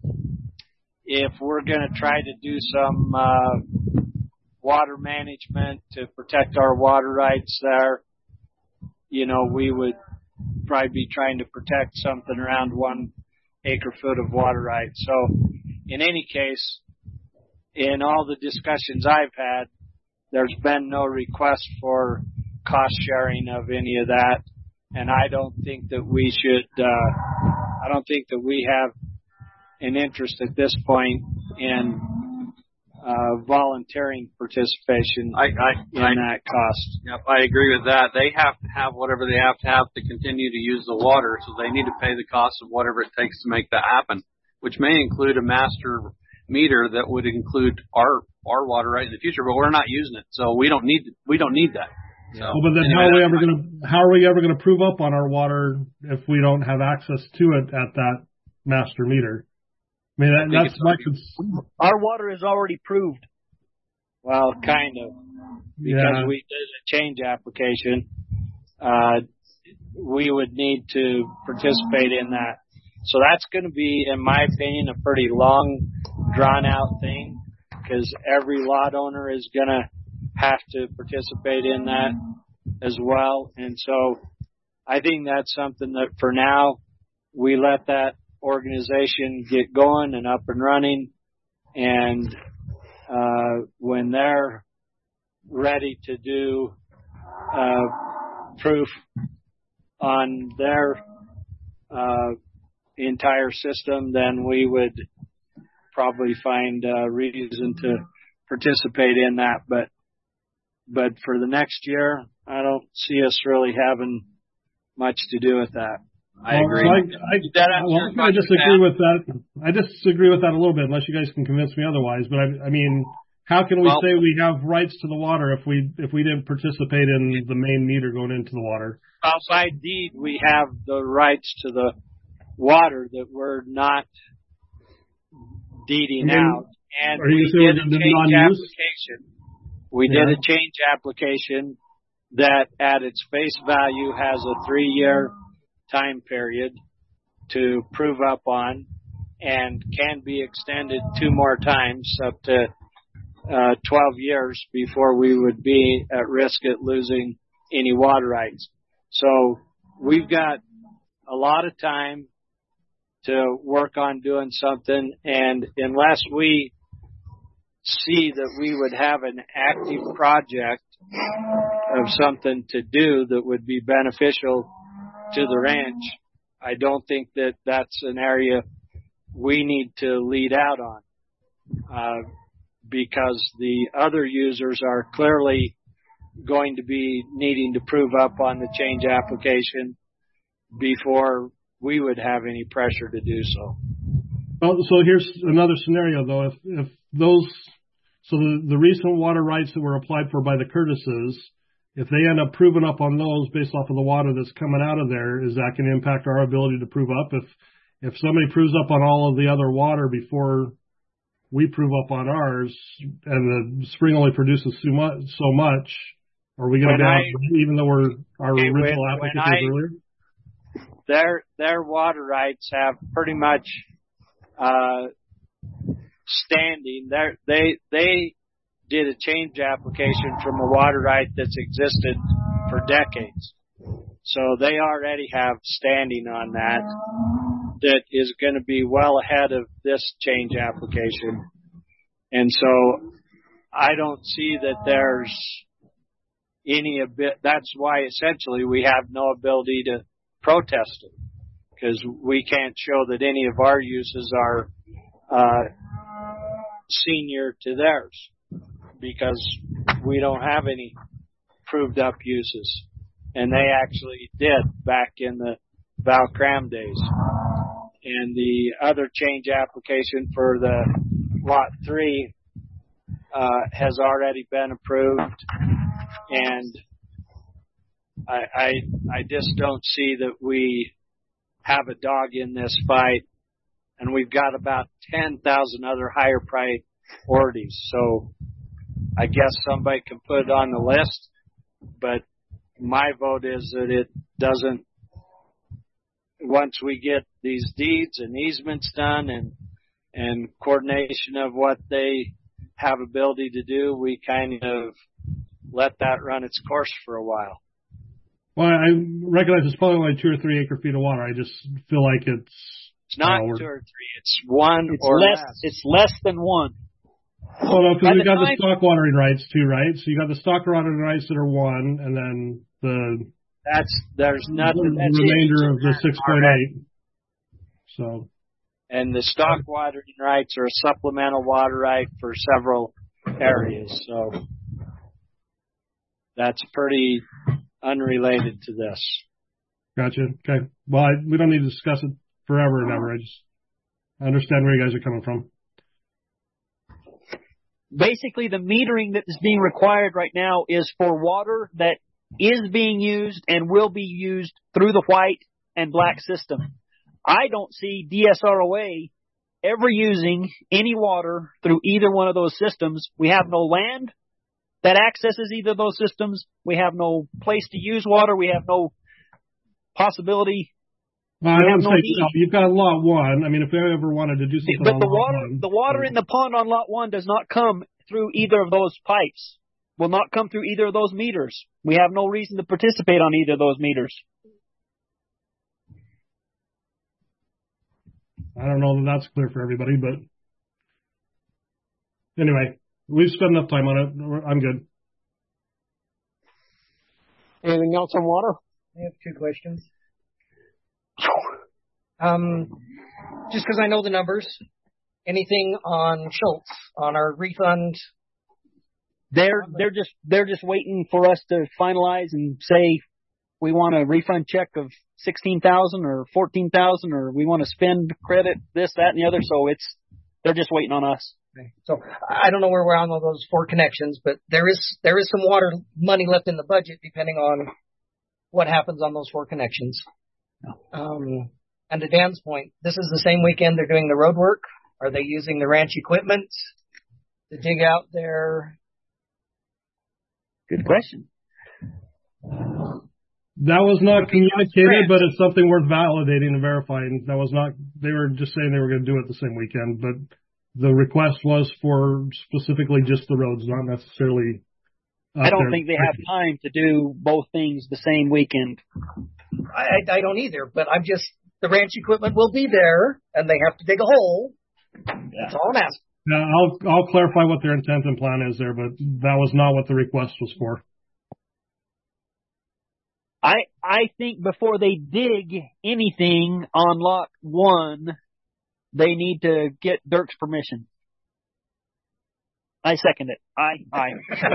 if we're going to try to do some, uh, water management to protect our water rights there, you know, we would probably be trying to protect something around one acre foot of water rights. So in any case, in all the discussions I've had, there's been no request for cost sharing of any of that. And I don't think that we should, uh, I don't think that we have an interest at this point in uh, volunteering participation I, I, in I, that cost. Yep, I agree with that. They have to have whatever they have to have to continue to use the water, so they need to pay the cost of whatever it takes to make that happen, which may include a master meter that would include our our water right in the future, but we're not using it, so we don't need we don't need that. So, well, but then anyway, how are we ever going to how are we ever going to prove up on our water if we don't have access to it at that master meter? I mean, that, I that's my cons- Our water is already proved. Well, kind of, because yeah. we did a change application. Uh, we would need to participate in that. So that's going to be, in my opinion, a pretty long, drawn-out thing, because every lot owner is going to have to participate in that as well. And so I think that's something that for now we let that organization get going and up and running, and uh, when they're ready to do uh, proof on their uh, entire system, then we would probably find a reason to participate in that. But but for the next year, I don't see us really having much to do with that. I agree. Well, so I, I, that well, I disagree with that. I disagree with that a little bit, unless you guys can convince me otherwise. But I, I mean, how can we well, say we have rights to the water if we if we didn't participate in the main meter going into the water? Outside deed, we have the rights to the water that we're not deeding I mean, out, and we did a change non-use? application. We yeah. did a change application that, at its face value, has a three-year time period to prove up on, and can be extended two more times up to uh, twelve years before we would be at risk at losing any water rights. So we've got a lot of time to work on doing something, and unless we see that we would have an active project of something to do that would be beneficial to the ranch, I don't think that that's an area we need to lead out on, uh, because the other users are clearly going to be needing to prove up on the change application before we would have any pressure to do so. Well, so here's another scenario, though. If if those, so the, the recent water rights that were applied for by the Curtises, if they end up proving up on those based off of the water that's coming out of there, is that going to impact our ability to prove up? If if somebody proves up on all of the other water before we prove up on ours, and the spring only produces so much, so much are we going to be out, even though we're our okay, original when, applicant when I, was earlier? their their water rights have pretty much uh, standing. They're, they they did a change application from a water right that's existed for decades, so they already have standing on that. That is going to be well ahead of this change application, and so I don't see that there's any a bit. That's why essentially we have no ability to protest it, because we can't show that any of our uses are uh, senior to theirs, because we don't have any proved up uses, and they actually did back in the Val Cram days. And the other change application for the lot three uh, has already been approved, and I, I I just don't see that we have a dog in this fight, and we've got about ten thousand other higher priorities. So I guess somebody can put it on the list, but my vote is that it doesn't. Once we get these deeds and easements done and and coordination of what they have ability to do, we kind of let that run its course for a while. Well, I recognize it's probably only two or three acre feet of water. I just feel like it's it's not uh, two or three. It's one it's or less. less. It's less than one. Well, no, because By we've the got the time- stock watering rights too, right? So you got the stock watering rights that are one, and then the That's there's nothing. the That's remainder of the six point eight. So. And the stock watering rights are a supplemental water right for several areas. So that's pretty unrelated to this. Gotcha. Okay. Well, I, we don't need to discuss it forever and ever. I just I understand where you guys are coming from. Basically, the metering that is being required right now is for water that is being used and will be used through the white and black system. I don't see D S R O A ever using any water through either one of those systems. We have no land that accesses either of those systems. We have no place to use water. We have no possibility. Well, I we would have no say need. no, you've got lot one. I mean, if they ever wanted to do something But on the lot water, one, the water in the pond on lot one does not come through either of those pipes. Will not come through either of those meters. We have no reason to participate on either of those meters. I don't know that that's clear for everybody, but anyway, we've spent enough time on it. I'm good. Anything else on water? I have two questions. Um, just because I know the numbers, anything on Schultz on our refund? They're they're just they're just waiting for us to finalize and say we want a refund check of sixteen thousand or fourteen thousand, or we want to spend credit this, that, and the other. So it's they're just waiting on us. Okay. So I don't know where we're on all those four connections, but there is there is some water money left in the budget depending on what happens on those four connections. Um, and to Dan's point, this is the same weekend they're doing the road work. Are they using the ranch equipment to dig out their? Good question. That was not communicated, but it's something worth validating and verifying. That was not, they were just saying they were going to do it the same weekend, but the request was for specifically just the roads, not necessarily. I don't think they have time to do both things the same weekend. I, I don't either, but I'm just, the ranch equipment will be there and they have to dig a hole. That's all I'm asking. Yeah, I'll, I'll clarify what their intent and plan is there, but that was not what the request was for. I I think before they dig anything on lot one, they need to get Dirk's permission. I second it. I I.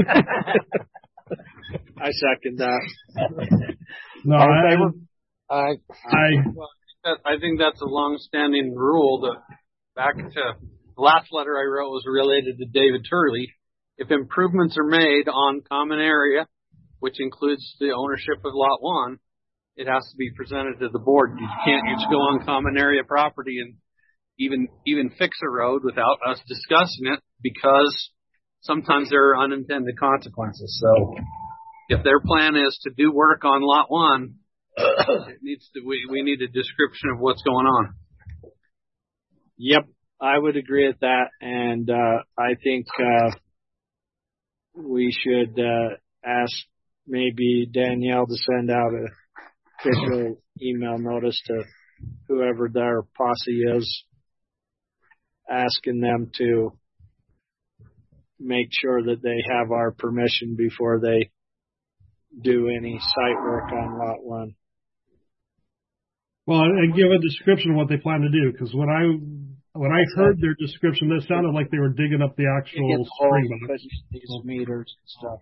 I second that. No, All in I, favor? I I, Well, that, I think that's a long-standing rule. That back to the last letter I wrote was related to David Turley. If improvements are made on common area, which includes the ownership of lot one, it has to be presented to the board. You can't just go on common area property and even even fix a road without us discussing it, because sometimes there are unintended consequences. So if their plan is to do work on lot one It needs to. We we need a description of what's going on. Yep, I would agree with that, and uh, I think uh, we should uh, ask maybe Danielle to send out a official email notice to whoever their posse is, asking them to make sure that they have our permission before they do any site work on lot one. Well, and give a description of what they plan to do, because when I when I heard their description, it sounded like they were digging up the actual spring box. These meters and stuff.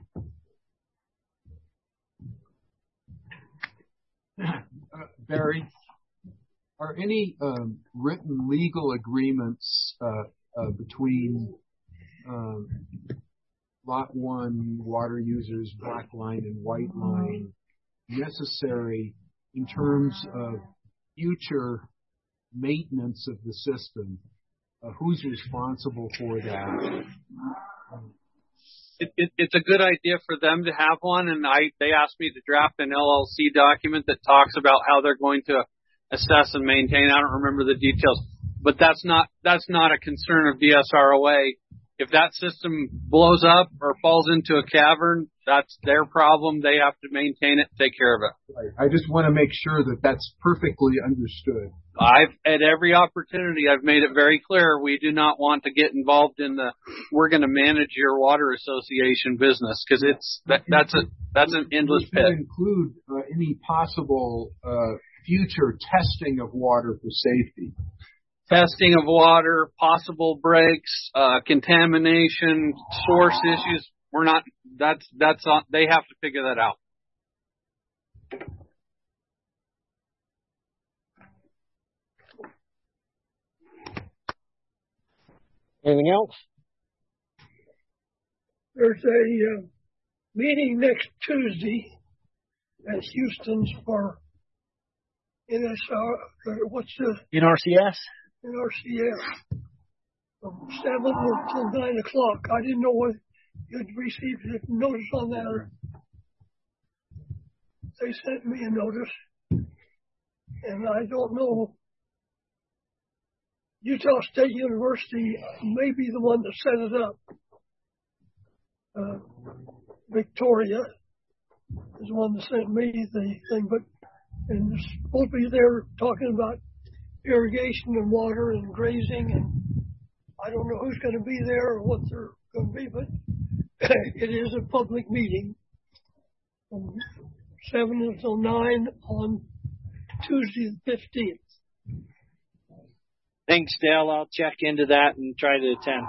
Uh, Barry, are any um, written legal agreements uh, uh, between um, Lot one water users, Black Line and White Line, necessary in terms of future maintenance of the system? Uh, who's responsible for that? It, it, it's a good idea for them to have one, and I they asked me to draft an L L C document that talks about how they're going to assess and maintain. I don't remember the details, but that's not that's not a concern of D S R O A. If that system blows up or falls into a cavern, that's their problem. They have to maintain it, take care of it. Right. I just want to make sure that that's perfectly understood. I've, at every opportunity, I've made it very clear we do not want to get involved in the, we're going to manage your water association business, because it's, that, that's a, that's an endless Does that pit. include uh, any possible uh, future testing of water for safety? Testing of water, possible breaks, uh, contamination, source issues. We're not, that's, that's on, they have to figure that out. Anything else? There's a uh, meeting next Tuesday at Houston's for N S R, what's the? N R C S? N R C S. From seven until nine o'clock. I didn't know what you'd received a notice on that. Or they sent me a notice, and I don't know. Utah State University may be the one that set it up. Uh, Victoria is the one that sent me the thing, but and it's supposed to be there talking about irrigation and water and grazing, and I don't know who's going to be there or what they're going to be, but it is a public meeting from seven until nine on Tuesday the fifteenth. Thanks, Dale. I'll check into that and try to attend.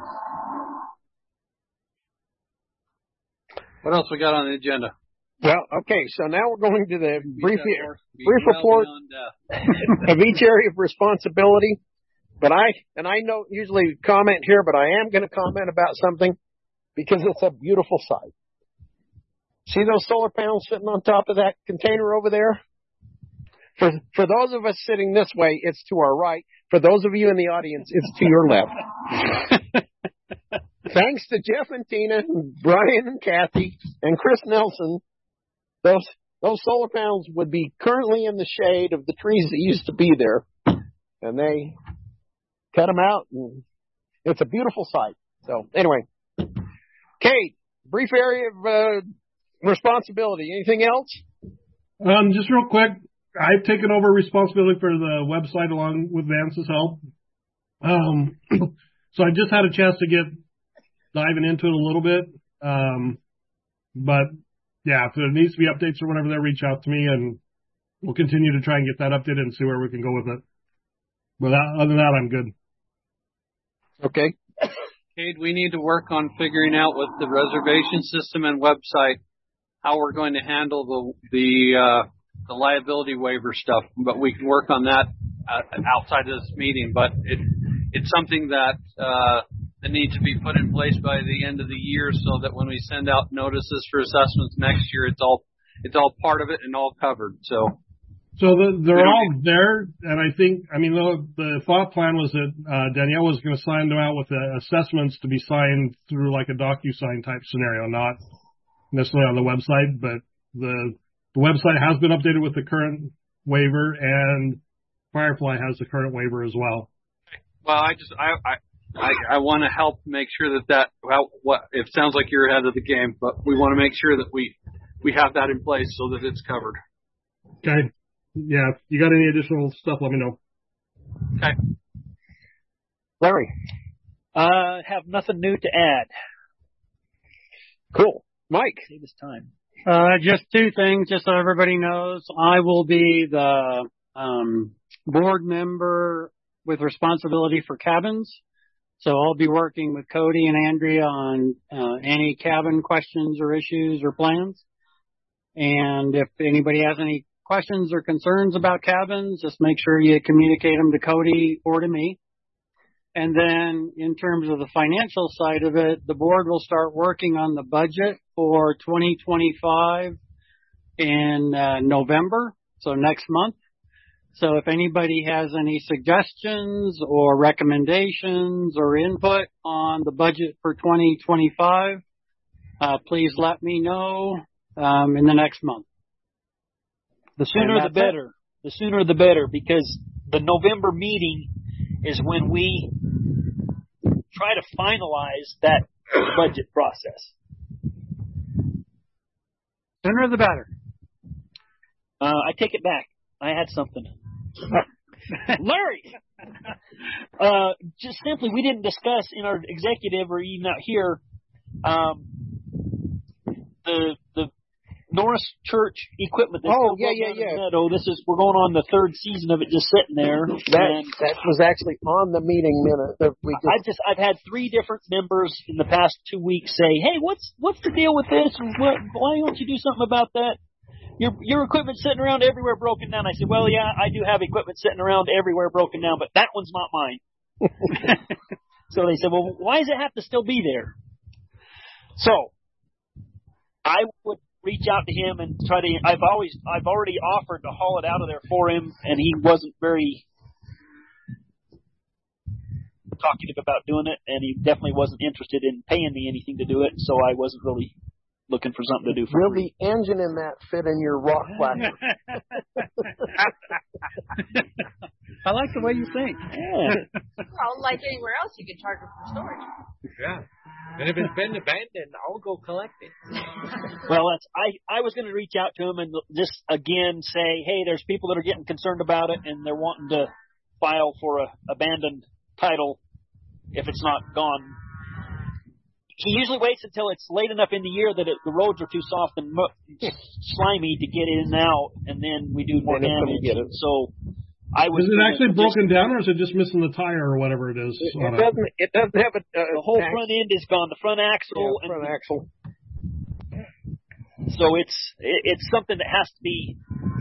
What else we got on the agenda? Well, okay, so now we're going to the brief brief well report beyond, of each area of responsibility. But I, and I don't usually comment here, but I am going to comment about something because it's a beautiful sight. See those solar panels sitting on top of that container over there? For, for those of us sitting this way, it's to our right. For those of you in the audience, it's to your left. Thanks to Jeff and Tina and Brian and Kathy and Chris Nelson, those those solar panels would be currently in the shade of the trees that used to be there, and they cut them out, and it's a beautiful sight. So anyway, Kate, brief area of uh, responsibility. Anything else? Um, just real quick, I've taken over responsibility for the website along with Vance's help. Um, so I just had a chance to get diving into it a little bit. Um, but yeah, if there needs to be updates or whatever, they reach out to me, and we'll continue to try and get that updated and see where we can go with it. But that, other than that, I'm good. Okay. Cade, we need to work on figuring out with the reservation system and website how we're going to handle the the uh, the liability waiver stuff. But we can work on that uh, outside of this meeting. But it it's something that uh, that needs to be put in place by the end of the year, so that when we send out notices for assessments next year, it's all it's all part of it and all covered. So. So the, they're all there, and I think, I mean, the, the thought plan was that uh, Danielle was going to sign them out with the assessments to be signed through like a DocuSign type scenario, not necessarily on the website, but the the website has been updated with the current waiver, and Firefly has the current waiver as well. Well, I just I I I, I want to help make sure that that well, what it sounds like you're ahead of the game, but we want to make sure that we we have that in place so that it's covered. Okay. Yeah. If you got any additional stuff, let me know. Okay. Larry. Uh, have nothing new to add. Cool. Mike. Save us time. Uh, just two things, just so everybody knows. I will be the um, board member with responsibility for cabins. So I'll be working with Cody and Andrea on uh, any cabin questions or issues or plans. And if anybody has any questions or concerns about cabins, just make sure you communicate them to Cody or to me. And then in terms of the financial side of it, the board will start working on the budget for twenty twenty-five in uh, November, so next month. So if anybody has any suggestions or recommendations or input on the budget for twenty twenty-five, uh, please let me know um, in the next month. The sooner the better. It. The sooner the better, because the November meeting is when we try to finalize that budget process. Sooner the better. Uh, I take it back. I had something. Larry! Uh, just simply, we didn't discuss in our executive or even out here um, the the Norris Church equipment. That's oh, yeah, yeah, yeah, yeah. Meadow. This is, we're going on the third season of it just sitting there. That, and that was actually on the meeting minute. That we just, I just, I've had three different members in the past two weeks say, hey, what's, what's the deal with this? Or what, why don't you do something about that? Your, your equipment's sitting around everywhere broken down. I said, well, yeah, I do have equipment sitting around everywhere broken down, but that one's not mine. So they said, well, why does it have to still be there? So I would reach out to him and try to, I've always, I've already offered to haul it out of there for him, and he wasn't very talkative about doing it, and he definitely wasn't interested in paying me anything to do it, so I wasn't really looking for something to do for Will free. the engine in that fit in your rock whacker? I like the way you think. Yeah. Well, like anywhere else, you can charge it for storage. Yeah. And if it's been abandoned, I'll go collect it. Well, that's, I, I was going to reach out to him and just, again, say, hey, there's people that are getting concerned about it, and they're wanting to file for a abandoned title if it's not gone. He usually waits until it's late enough in the year that it, the roads are too soft and mu- slimy to get in and out, and then we do more And it's damage. gonna get it. So I was. Is it actually just, broken down, or is it just missing the tire or whatever it is? It, on it doesn't. It doesn't have a. Uh, the whole ax- front end is gone. The front axle. yeah, front and, axle. So it's it, it's something that has to be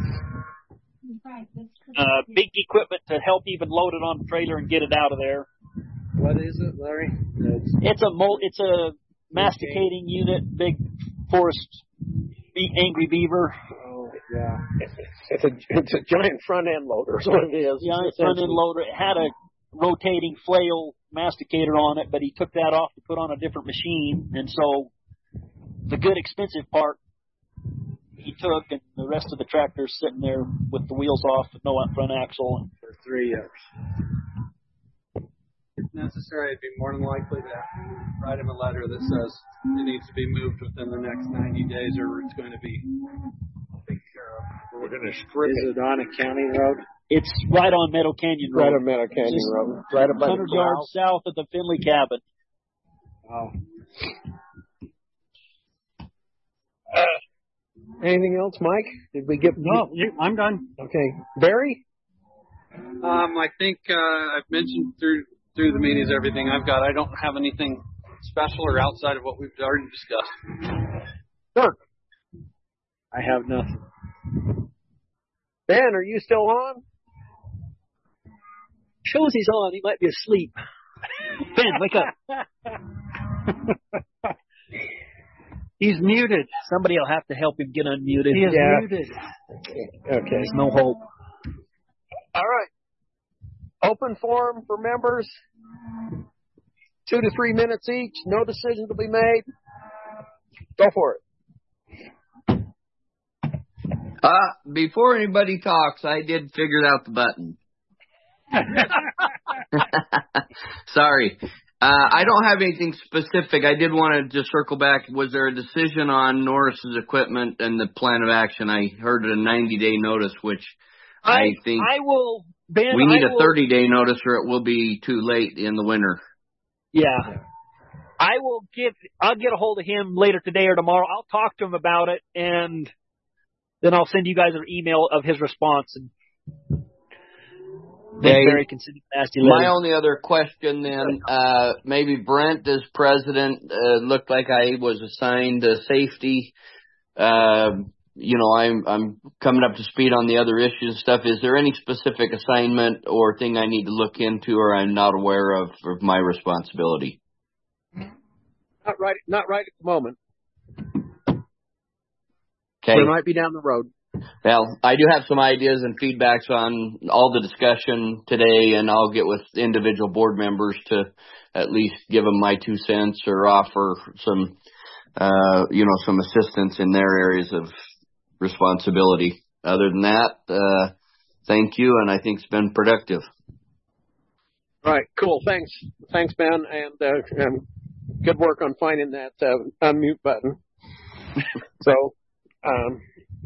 uh, big equipment to help even load it on the trailer and get it out of there. What is it, Larry? It's, It's a mol- It's a masticating unit, big forest be- angry beaver. oh, yeah. It's a it's a giant front end loader. Is what it is. Giant front end loader. It had a rotating flail masticator on it, but he took that off to put on a different machine, and so the good expensive part he took, and the rest of the tractor's sitting there with the wheels off, with no front axle. For three years. If necessary, I'd be more than likely to write him a letter that says it needs to be moved within the next ninety days, or it's going to be taken care of. We're going to strip Is it on a county road? It's right on Meadow Canyon Road. Right on Meadow Canyon Just Road. Right about one hundred yards south of the Finley cabin. Oh. Anything else, Mike? Did we get? No, you, I'm done. Okay, Barry. Um, I think uh, I've mentioned through through the meetings everything I've got. I don't have anything special or outside of what we've already discussed. Dirk. I have nothing. Ben, are you still on? Shows he's on. He might be asleep. Ben, wake up. He's muted. Somebody will have to help him get unmuted. He is Yeah. muted. Okay. There's no hope. All right. Open forum for members. Two to three minutes each. No decision to be made. Go for it. Uh, before anybody talks, I did figure out the button. Sorry. Uh, I don't have anything specific. I did want to just circle back. Was there a decision on Norris's equipment and the plan of action? I heard a ninety-day notice, which I, I think I will, Ben, we need I a will, thirty-day notice or it will be too late in the winter. Yeah. I will give, I'll get a hold of him later today or tomorrow. I'll talk to him about it, and then I'll send you guys an email of his response. And Okay. very considerate, nasty My lady. only other question then, uh, maybe Brent as president, uh, looked like I was assigned to safety. Uh, you know, I'm, I'm coming up to speed on the other issues and stuff. Is there any specific assignment or thing I need to look into or I'm not aware of of my responsibility? Not right, not right at the moment. Okay. There might be down the road. Well, I do have some ideas and feedbacks on all the discussion today, and I'll get with individual board members to at least give them my two cents or offer some, uh, you know, some assistance in their areas of responsibility. Other than that, uh, thank you, and I think it's been productive. All right, cool. Thanks. Thanks, Ben, and, uh, and good work on finding that uh, unmute button. So, um,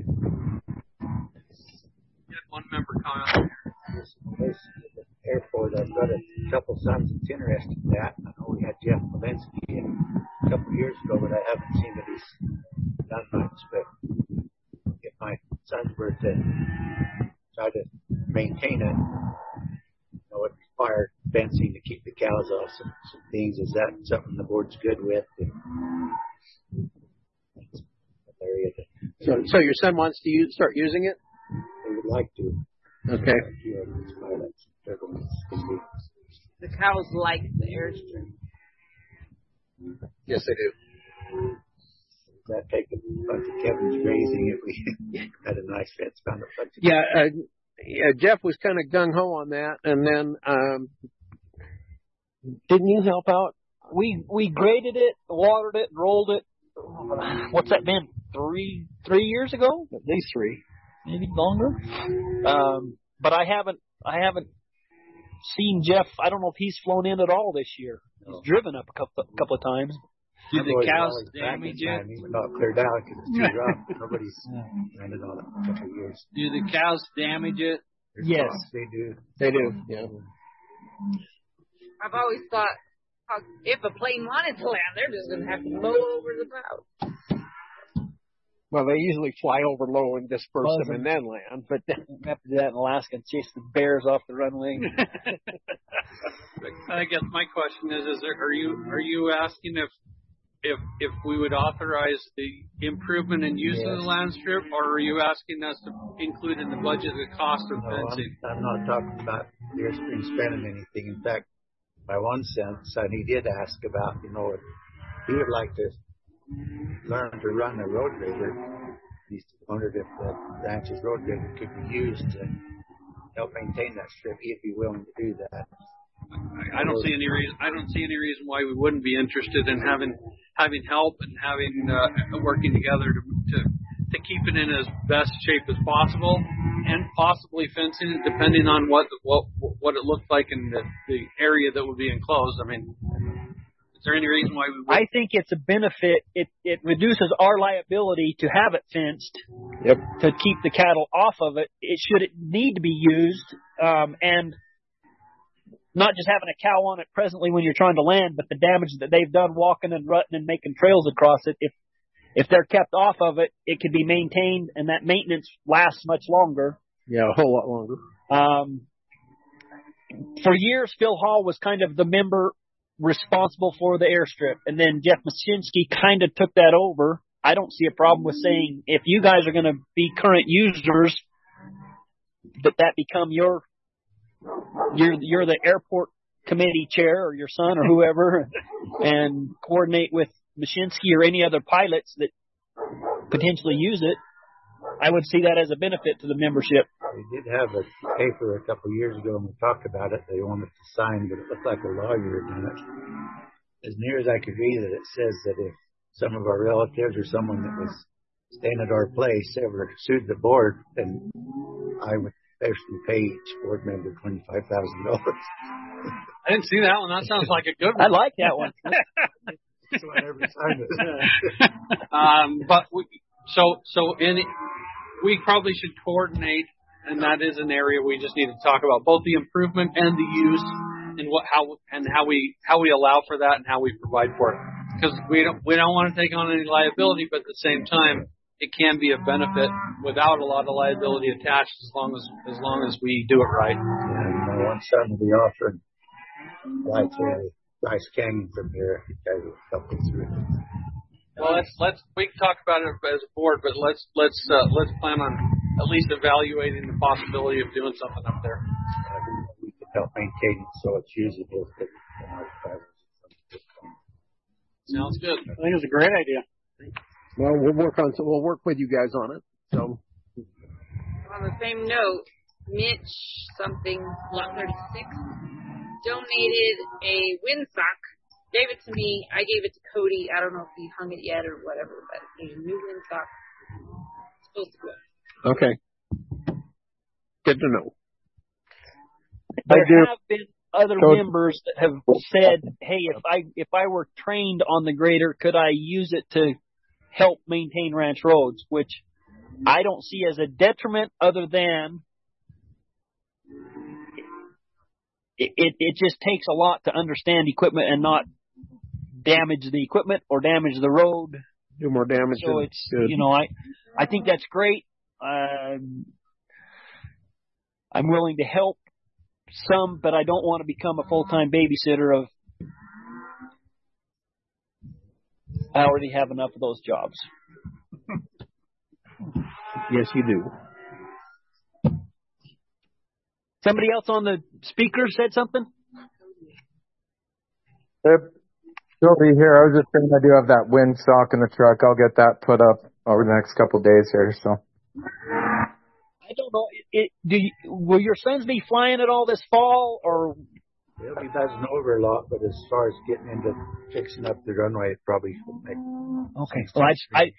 One member comment. This airport, I've got a couple sons that's interested in that. I know we had Jeff Walensky a couple of years ago, but I haven't seen that he's done much. But if my sons were to try to maintain it, you know, it required fencing to keep the cows off some, some things. Is that something the board's good with? Area to, so, so your son wants to use, start using it? They would like to. Okay. The cows like the airstrip. Yes, they do. Does that take a bunch of Kevin's grazing if we had a nice fence around the bunch of Yeah, uh, yeah, Jeff was kind of gung ho on that, and then um, didn't you help out? We we graded it, watered it, rolled it. What's that been? Three three years ago? At least three. Maybe longer. Um, but I haven't, I haven't seen Jeff. I don't know if he's flown in at all this year. He's driven up a couple, a couple of times. Do the cows damage it? He's not cleared out because it's too rough. Nobody's landed on it in a couple of years. Do the cows damage it? There's Yes, lots they do. They do. Yeah. I've always thought, how, if a plane wanted to land, they're just going to have to mow over the clouds. Well, they usually fly over low and disperse Well, them and then land, but we have to do that in Alaska and chase the bears off the runway. I guess my question is: Is there, are you are you asking if if if we would authorize the improvement in use of the land strip, or are you asking us to include in the budget the cost of No, fencing? I'm, I'm not talking about Deer Spring spending anything. In fact, my one son, son, he did ask about, you know, if he would like to learn to run a road grader. He wondered if the ranch's road grader could be used to help maintain that strip. He'd be willing to do that. I, I don't see any reason. I don't see any reason why we wouldn't be interested in having having help and having uh, working together to, to to keep it in as best shape as possible, and possibly fencing it depending on what what what it looked like in the, the area that would be enclosed. I mean. Is there any reason why we would? I think it's a benefit. It it reduces our liability to have it fenced. Yep. To keep the cattle off of it. It should it need to be used, um, and not just having a cow on it presently when you're trying to land, but the damage that they've done walking and rutting and making trails across it. If if they're kept off of it, it can be maintained, and that maintenance lasts much longer. Yeah, a whole lot longer. Um, for years, Phil Hall was kind of the member responsible for the airstrip, and then Jeff Machinsky kind of took that over. I don't see a problem with saying if you guys are going to be current users, that that become your you're you're the airport committee chair or your son or whoever, and coordinate with Machinsky or any other pilots that potentially use it. I would see that as a benefit to the membership. We did have a paper a couple of years ago and we talked about it. They wanted to sign, but it looked like a lawyer had done it. As near as I could read it, it says that if some of our relatives or someone that was staying at our place ever sued the board, then I would actually pay each board member twenty-five thousand dollars. I didn't see that one. That sounds like a good one. I like that one. So I never signed it. um, but we, so so in we probably should coordinate, and that is an area we just need to talk about, both the improvement and the use, and what how and how we how we allow for that and how we provide for it. Because we don't we don't want to take on any liability, but at the same time, it can be a benefit without a lot of liability attached, as long as as long as we do it right. Yeah, you know, one son will be offering like uh, Rice Canyon from here. You guys will help me through it. Well, let's let's we can talk about it as a board, but let's let's uh, let's plan on at least evaluating the possibility of doing something up there. Uh, we can help maintain it so it's usable. For, for Sounds good. I think it's a great idea. Well, we'll work on. So we'll work with you guys on it. So. On the same note, Mitch something lot thirty-six donated a windsock. Gave it to me. I gave it to Cody. I don't know if he hung it yet or whatever, but there's a new windsock. It's supposed to go. Okay. Good to know. There I do. have been other So, members that have said, "Hey, if I if I were trained on the grader, could I use it to help maintain ranch roads?" Which I don't see as a detriment, other than it, it it just takes a lot to understand equipment and not damage the equipment or damage the road. Do more damage. So than it's good. you know I I think that's great. Um, I'm willing to help some, but I don't want to become a full-time babysitter of. I already have enough of those jobs. Yes, you do. Somebody else on the speaker said something? Yep. She'll be here. I was just saying I do have that windsock in the truck. I'll get that put up over the next couple of days here. So. I don't know. It, it, do you, will your sons be flying at all this fall, or? They'll be buzzing over a lot, but as far as getting into fixing up the runway, it probably will make. Okay. Well, I, I,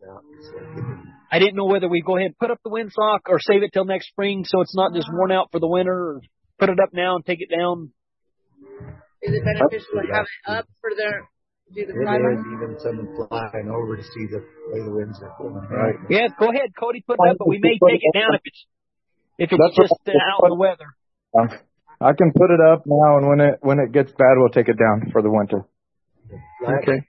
I didn't know whether we go ahead and put up the windsock or save it till next spring so it's not just worn out for the winter, or put it up now and take it down. Is it beneficial to have it up for their do the It primer? is even someone flying over to see the way the winds are blowing. Right. Yeah, go ahead, Cody, put it up, but we may take it down if it's if it's That's just what- uh, out in the weather. Um, I can put it up now, and when it when it gets bad, we'll take it down for the winter. Okay.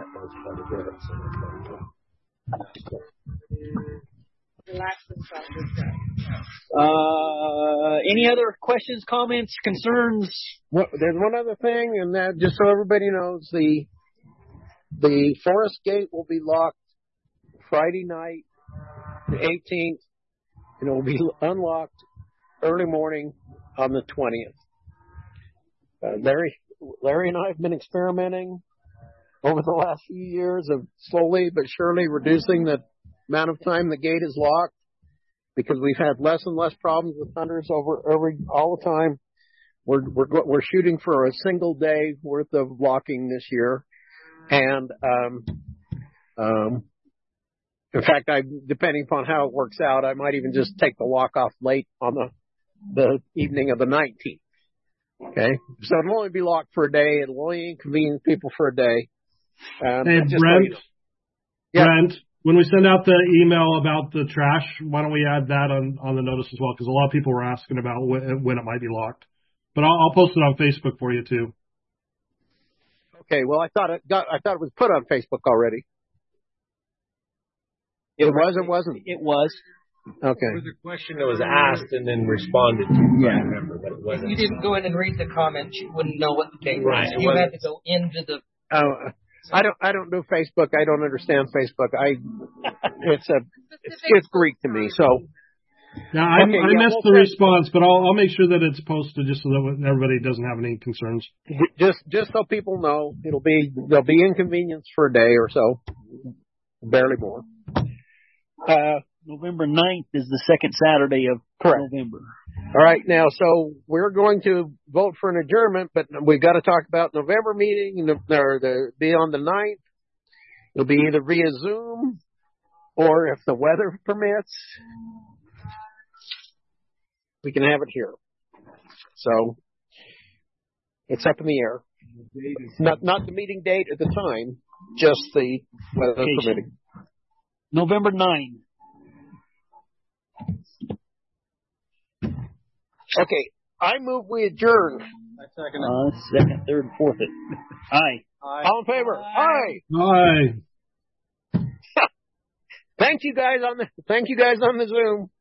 Uh, any other questions, comments, concerns? Well, there's one other thing, and that just so everybody knows, the the forest gate will be locked Friday night, the eighteenth, and it will be unlocked early morning on the twentieth. Uh, Larry, Larry and I have been experimenting over the last few years of slowly but surely reducing the amount of time the gate is locked, because we've had less and less problems with hunters over every all the time. We're we're we're shooting for a single day worth of locking this year, and um, um, in fact, I depending upon how it works out, I might even just take the lock off late on the the evening of the nineteenth. Okay, so it'll only be locked for a day. It'll only inconvenience people for a day. Um, Hey, just so Brent. you know. Yeah. Brent, when we send out the email about the trash, why don't we add that on, on the notice as well? Because a lot of people were asking about when, when it might be locked. But I'll, I'll post it on Facebook for you too. Okay, well, I thought it got. I thought it was put on Facebook already. It was. It wasn't. It was. Okay. There was a question that was asked and then responded to. Yeah. I remember, but it If wasn't. you didn't go in and read the comments, you wouldn't know what the date Right, was. it You had wasn't- to go into the. Oh, I don't. I don't do Facebook. I don't understand Facebook. I. It's a. It's, it's Greek to me. So. Now, I, Okay, I yeah, missed we'll the send- response, but I'll, I'll make sure that it's posted just so that everybody doesn't have any concerns. Just, just so people know, it'll be there'll be inconvenience for a day or so, barely more. Uh, November ninth is the second Saturday of Correct. November. All right, now, so we're going to vote for an adjournment, but we've got to talk about November meeting, or the be on the ninth. It'll be either via Zoom or if the weather permits, we can have it here. So it's up in the air. Not not the meeting date at the time, just the weather Okay. permitting. November ninth. Okay, I move we adjourn. I second Uh, second, third, fourth. It. Aye. All in favor? Aye. Aye. Thank you guys on the thank you guys on the Zoom.